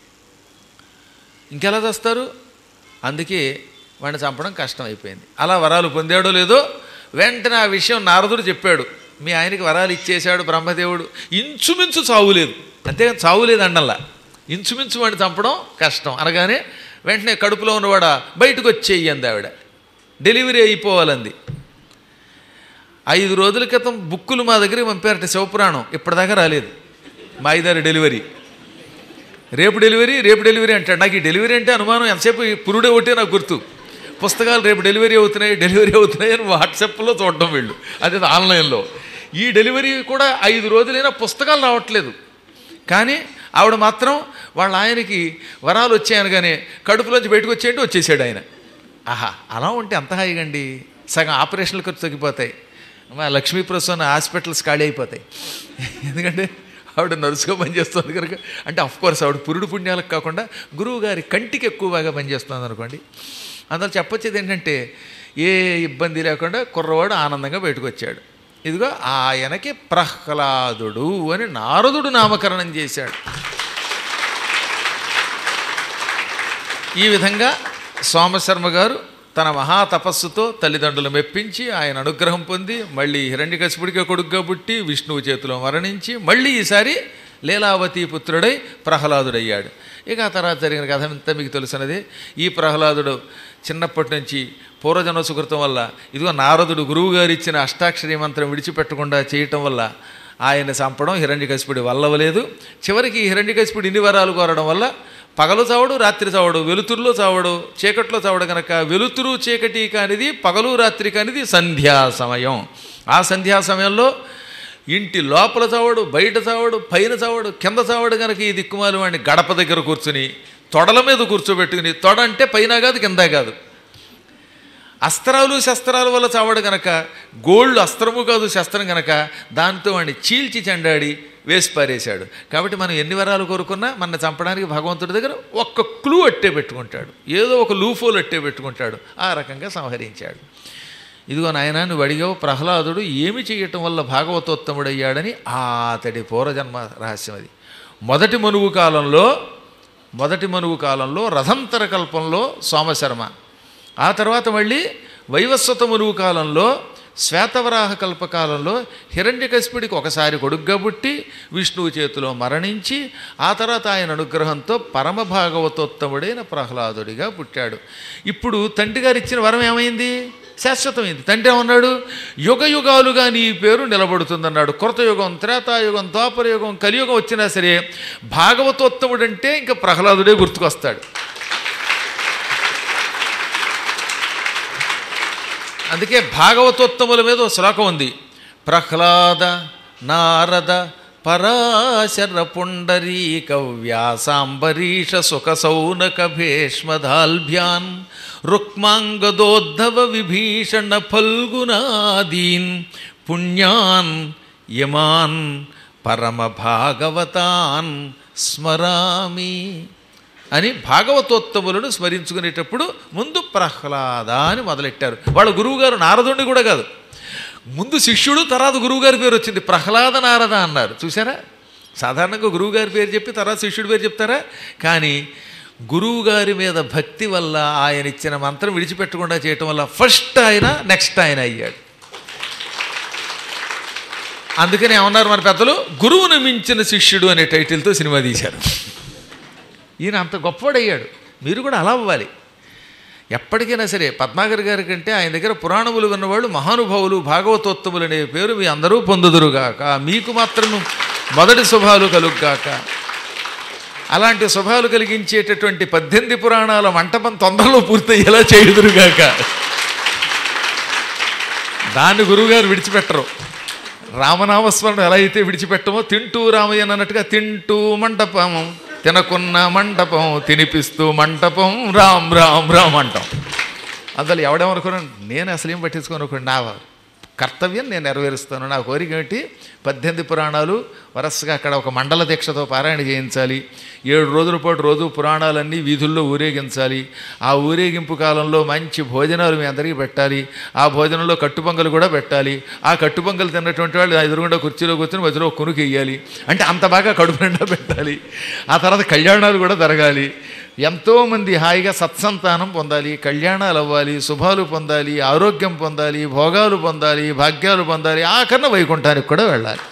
ఇంకెలా చేస్తారు? అందుకే వాడిని చంపడం కష్టం అయిపోయింది. అలా వరాలు పొందాడో లేదో వెంటనే ఆ విషయం నారదుడు చెప్పాడు. మీ ఆయనకి వరాలు ఇచ్చేశాడు బ్రహ్మదేవుడు, ఇంచుమించు చావులేదు, అంతేగాని చావులేదు అండల్లా, ఇంచుమించు వాడిని చంపడం కష్టం అనగానే వెంటనే కడుపులో ఉన్నవాడ బయటకు వచ్చేయి అంది ఆవిడ, డెలివరీ అయిపోవాలంది. ఐదు రోజుల క్రితం బుక్కులు మా దగ్గరికి పంపారట శివపురాణం, ఇప్పటిదాకా రాలేదు. మా ఐదారు డెలివరీ, రేపు డెలివరీ రేపు డెలివరీ అంటాడు. నాకు ఈ డెలివరీ అంటే అనుమానం, ఎంతసేపు పురుడే ఒకటే నాకు గుర్తు. పుస్తకాలు రేపు డెలివరీ అవుతున్నాయి డెలివరీ అవుతున్నాయి అని వాట్సాప్లో చూడడం వీళ్ళు, అదే ఆన్లైన్లో. ఈ డెలివరీ కూడా ఐదు రోజులైనా పుస్తకాలు రావట్లేదు. కానీ ఆవిడ మాత్రం వాళ్ళ ఆయనకి వరాలు వచ్చాయనగానే కడుపులోంచి బయటకు వచ్చేయంటే వచ్చేసాడు ఆయన. ఆహా, అలా ఉంటే అంత హాయిగండి. సగం ఆపరేషన్ల ఖర్చు తగ్గిపోతాయి, మా లక్ష్మీప్రసన్న హాస్పిటల్స్ ఖాళీ అయిపోతాయి. ఎందుకంటే ఆవిడ నర్సుగా పనిచేస్తుంది కనుక. అంటే అఫ్కోర్స్ ఆవిడ పురుడు పుణ్యాలకు కాకుండా గురువు గారి కంటికి ఎక్కువ బాగా పనిచేస్తుంది అనుకోండి. అందులో చెప్పొచ్చేది ఏంటంటే ఏ ఇబ్బంది లేకుండా కుర్రవాడు ఆనందంగా బయటకు వచ్చాడు. ఇదిగో ఆయనకి ప్రహ్లాదుడు అని నారదుడు నామకరణం చేశాడు. ఈ విధంగా సోమశర్మ గారు తన మహాతపస్సుతో తల్లిదండ్రులు మెప్పించి ఆయన అనుగ్రహం పొంది మళ్ళీ హిరణ్యకశిపుడికి కొడుగ్గా పుట్టి విష్ణువు చేతిలో మరణించి మళ్ళీ ఈసారి లీలావతి పుత్రుడై ప్రహ్లాదుడయ్యాడు. ఇక ఆ తర్వాత జరిగిన కథ అంతా మీకు తెలుసున్నది. ఈ ప్రహ్లాదుడు చిన్నప్పటి నుంచి పూర్వజన్మ సుకృతం వల్ల ఇదిగో నారదుడు గురువుగారు ఇచ్చిన అష్టాక్షరీ మంత్రం విడిచిపెట్టకుండా చేయటం వల్ల ఆయన చంపడం హిరణ్యకశిపుడి వల్లవలేదు. చివరికి హిరణ్యకశిపుడు ఇన్ని వరాలు కోరడం వల్ల పగలు చావడు రాత్రి చావడు, వెలుతురులో చావడు చీకట్లో చావడు కనుక వెలుతురు చీకటి కానిది పగలు రాత్రి కానిది సంధ్యా సమయం. ఆ సంధ్యా సమయంలో ఇంటి లోపల చావడు బయట చావడు పైన చావడు కింద చావడు కనుక ఈ దిక్కుమాలి వాడిని గడప దగ్గర కూర్చుని తొడల మీద కూర్చోబెట్టుకుని, తొడ అంటే పైన కాదు కింద కాదు, అస్త్రాలు శస్త్రాల వల్ల చావడు గనక, గోల్డ్ అస్త్రము కాదు శస్త్రం గనక దాంతో వాడిని చీల్చి చెండాడి వేసి పారేశాడు. కాబట్టి మనం ఎన్ని వరాలు కోరుకున్నా మన చంపడానికి భగవంతుడి దగ్గర ఒక్క క్లూ అట్టే పెట్టుకుంటాడు, ఏదో ఒక లూఫోలు అట్టే పెట్టుకుంటాడు. ఆ రకంగా సంహరించాడు. ఇదిగో నాయన నువ్వు అడిగావు ప్రహ్లాదుడు ఏమి చేయటం వల్ల భాగవతోత్తముడయ్యాడని. ఆ అతడి పూర్వజన్మ రహస్యం అది. మొదటి మనువు కాలంలో మొదటి మనువు కాలంలో రథంతర కల్పంలో సోమశర్మ, ఆ తర్వాత మళ్ళీ వైవస్వత మనువు కాలంలో శ్వేతవరాహ కల్పకాలంలో హిరణ్యకశిపుడికి ఒకసారి కొడుగ్గా పుట్టి విష్ణువు చేతిలో మరణించి ఆ తర్వాత ఆయన అనుగ్రహంతో పరమ భాగవతోత్తముడైన ప్రహ్లాదుడిగా పుట్టాడు. ఇప్పుడు తండ్రి గారు ఇచ్చిన వరం ఏమైంది? శాశ్వతమైంది. తండ్రి ఏమన్నాడు? యుగ యుగాలుగా నీ పేరు నిలబడుతుందన్నాడు. కృతయుగం త్రేతాయుగం ద్వాపరయుగం కలియుగం వచ్చినా సరే భాగవతోత్తముడంటే ఇంకా ప్రహ్లాదుడే గుర్తుకొస్తాడు. అందుకే భాగవతోత్తముల మీద ఒక శ్లోకం ఉంది. ప్రహ్లాద నారద పరాశర పుండరీక వ్యాసాంబరీష సుఖ సౌనక భీష్మదాల్భ్యాన్ రుక్మాంగదోద్ధవ విభీషణ ఫల్గునాదీన్ పుణ్యాన్ యమాన్ పరమ భాగవతాన్ స్మరామి అని భాగవతోత్తములను స్మరించుకునేటప్పుడు ముందు ప్రహ్లాద అని మొదలెట్టారు. వాళ్ళ గురువుగారు నారదుడిని కూడా కాదు, ముందు శిష్యుడు తర్వాత గురువుగారి పేరు వచ్చింది. ప్రహ్లాద నారద అన్నారు. చూసారా, సాధారణంగా గురువుగారి పేరు చెప్పి తర్వాత శిష్యుడి పేరు చెప్తారా? కానీ గురువుగారి మీద భక్తి వల్ల ఆయన ఇచ్చిన మంత్రం విడిచిపెట్టకుండా చేయటం వల్ల ఫస్ట్ ఆయన నెక్స్ట్ ఆయన అయ్యాడు. అందుకని ఏమన్నారు మన పెద్దలు, గురువును మించిన శిష్యుడు అనే టైటిల్తో సినిమా తీశారు. ఈయన అంత గొప్పవాడయ్యాడు. మీరు కూడా అలా అవ్వాలి. ఎప్పటికైనా సరే పద్మాకర్ గారి కంటే ఆయన దగ్గర పురాణములు విన్నవాళ్ళు మహానుభావులు భాగవతోత్తములు అనే పేరు మీ అందరూ పొందుదురుగాక, మీకు మాత్రం మొదటి శుభాలు కలుగుగాక. అలాంటి శుభాలు కలిగించేటటువంటి పద్దెనిమిది పురాణాల మంటపం తొందరలో పూర్తయ్యేలా చేయుదురుగాక. దాన్ని గురువుగారు విడిచిపెట్టరు. రామనామస్మరణ ఎలా అయితే విడిచిపెట్టమో తింటూ రామయ్య అన్నట్టుగా తింటూ మంటపం తినకున్న మంటపం తినిపిస్తూ మంటపం రామ్ రామ్ రామ్ అంటాం. అందులో ఎవడేమనుకున్నాను, నేను అసలు ఏం పట్టించుకోనుకోండి, నా కర్తవ్యం నేను నెరవేరుస్తాను. నా కోరిక ఏంటి, పద్దెనిమిది పురాణాలు వరసగా అక్కడ ఒక మండల దీక్షతో పారాయణ చేయించాలి. ఏడు రోజుల పాటు రోజు పురాణాలన్నీ వీధుల్లో ఊరేగించాలి. ఆ ఊరేగింపు కాలంలో మంచి భోజనాలు మీ అందరికీ పెట్టాలి. ఆ భోజనంలో కట్టుపొంగలు కూడా పెట్టాలి. ఆ కట్టుపొంగలు తిన్నటువంటి వాళ్ళు ఎదురుగుండా కుర్చీలో కూర్చొని మధ్యలో కొనుక్కు వేయాలి. అంటే అంత బాగా కడుపు నిండా పెట్టాలి. ఆ తర్వాత కళ్యాణాలు కూడా జరగాలి. ఎంతోమంది హాయిగా సత్సంతానం పొందాలి, కళ్యాణాలు అవ్వాలి, శుభాలు పొందాలి, ఆరోగ్యం పొందాలి, భోగాలు పొందాలి, భాగ్యాలు పొందాలి, ఆఖరణ వైకుంఠానికి కూడా వెళ్ళాలి.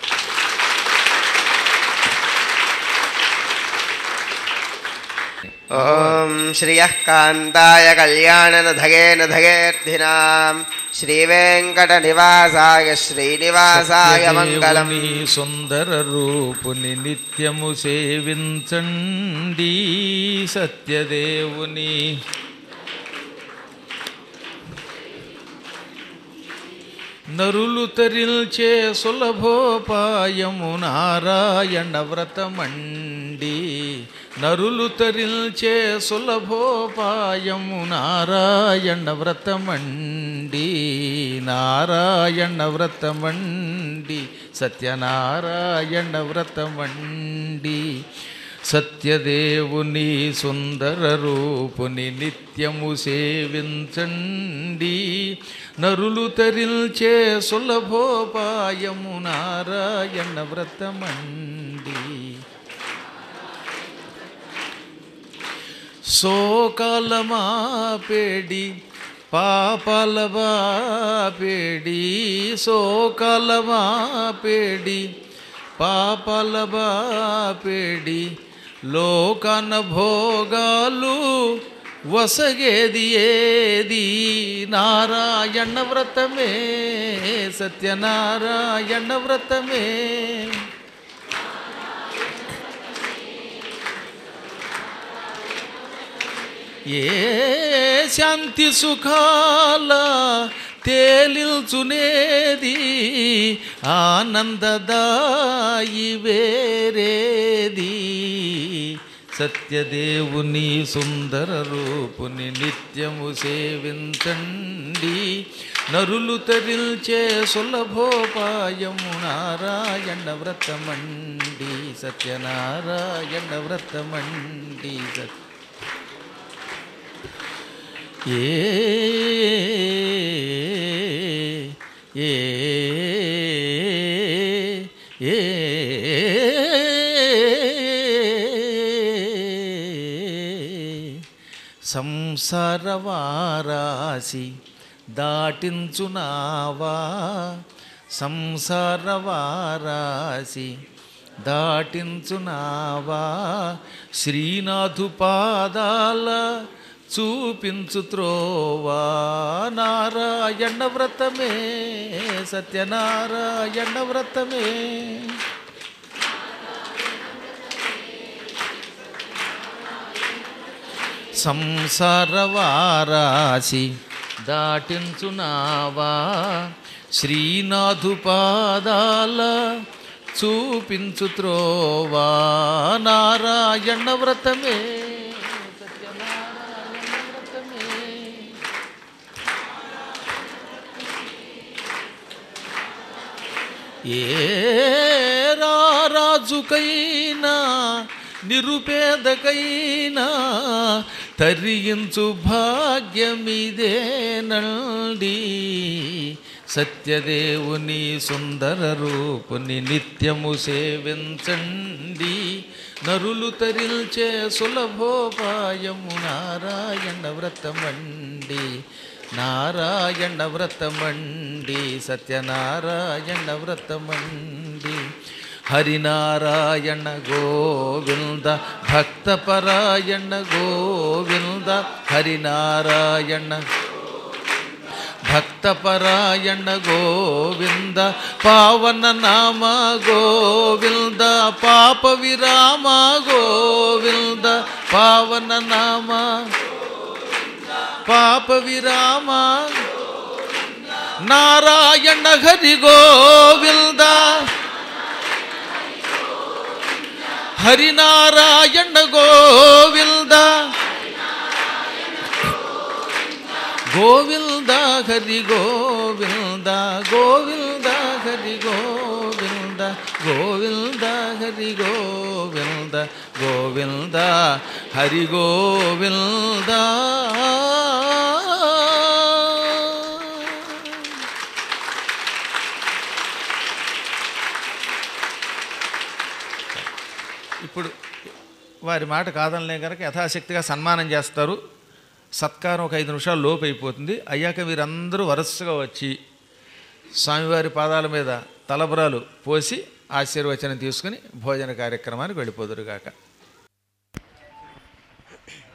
ఓం శ్రియః కాంతాయ కళ్యాణనధగే నధగేర్థినాం శ్రీవేంకట నివాసాయ శ్రీనివాసాయ మంగళం. సుందర రూపుని నిత్యము సేవించండి సత్యదేవుని. నరులు తరిల్చే సులభోపాయము నారాయణ వ్రతమండి. నరులు తరిల్చే సులభోపాయము నారాయణ వ్రతమండి. నారాయణ వ్రతమండి సత్యనారాయణ వ్రతమండి. సత్యదేవుని సుందర రూపుని నిత్యము సేవించండి. నరులు తరిల్చే సులభోపాయము నారాయణ వ్రతమండి. సోకాలమాపేడి పాపలబాపేడి సోకాలమాపేడి పాపలబాపేడి లోకన భోగాలు వసగేది ఏది నారాయణ వ్రతమే సత్యనారాయణ వ్రతమే. ఏ శాంతి సుఖాల తేలిల్చునేది ఆనందదాయి వేరేది. సత్యదేవుని సుందర రూపుని నిత్యము సేవించండి. నరులు తరిల్చే సులభోపాయము నారాయణ వ్రతమండి సత్యనారాయణ వ్రతమండి. సత్య ఏ ఏ ఏ సంసారవారాసి దాటించునావా సంసారవారాసి దాటించునావా శ్రీనాథు పాదాల చూపించు త్రోవా నారాయణ వ్రతమే సత్యనారాయణ వ్రతమే. సంసారవారాసి దాటించునావా శ్రీనాథు పాదాల చూపించు త్రోవా నారాయణ వ్రతమే సత్యనారాయణ వ్రతమే. ఏ రాజుకైనా నిరుపేదకైనా తరించు భాగ్యమిదేనండి. సత్యదేవుని సుందర రూపుని నిత్యము సేవించండి. నరులు తరిల్చే సులభోపాయము నారాయణ వ్రతమండి నారాయణ వ్రతమండి సత్యనారాయణ వ్రతమండి. హరినారాయణ గోవింద భక్తపరాయణ గోవింద హరినారాయణ భక్తపరాయణ గోవింద పావన నామ గోవింద పాప విరామ గోవింద పావన నామ పాప విరామ నారాయణ హరి గోవింద హరినారాయణ గోవింద గోవింద హరి గోవింద గోవింద హరి గోవింద గోవింద హరి గోవింద గోవింద హరి గోవింద. ఇప్పుడు వారి మాట కాదనలే కనుక యథాశక్తిగా సన్మానం చేస్తారు. సత్కారం ఒక ఐదు నిమిషాలు లోపు అయిపోతుంది. అయ్యాక వీరందరూ వరుసగా వచ్చి స్వామివారి పాదాల మీద తలబరాలు పోసి ఆశీర్వచనం తీసుకుని భోజన కార్యక్రమానికి వెళ్ళిపోదురుగాక.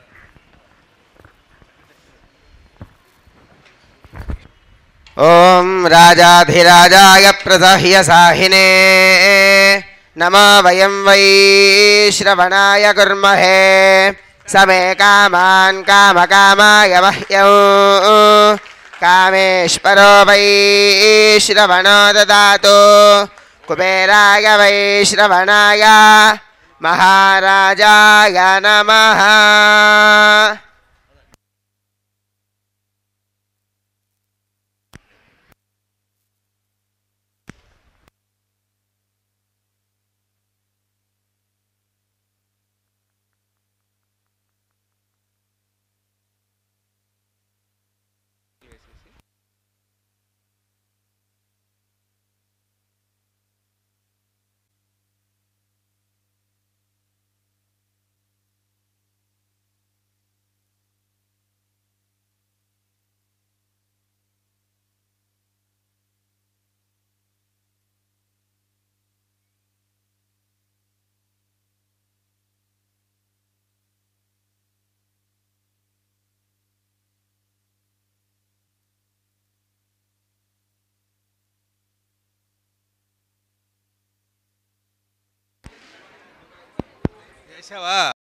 ఓం రాజాధిరాజాయ ప్రసహ్య సాహినే నమో వయం వై శ్రవణాయ కుర్మహే సమే కామాన్ కామకామాయ మహ్యం కామేశ్వరో వై శ్రవణో దదాతు కుబేరాయ వై శ్రవణాయ మహారాజాయ నమః. చేసావా?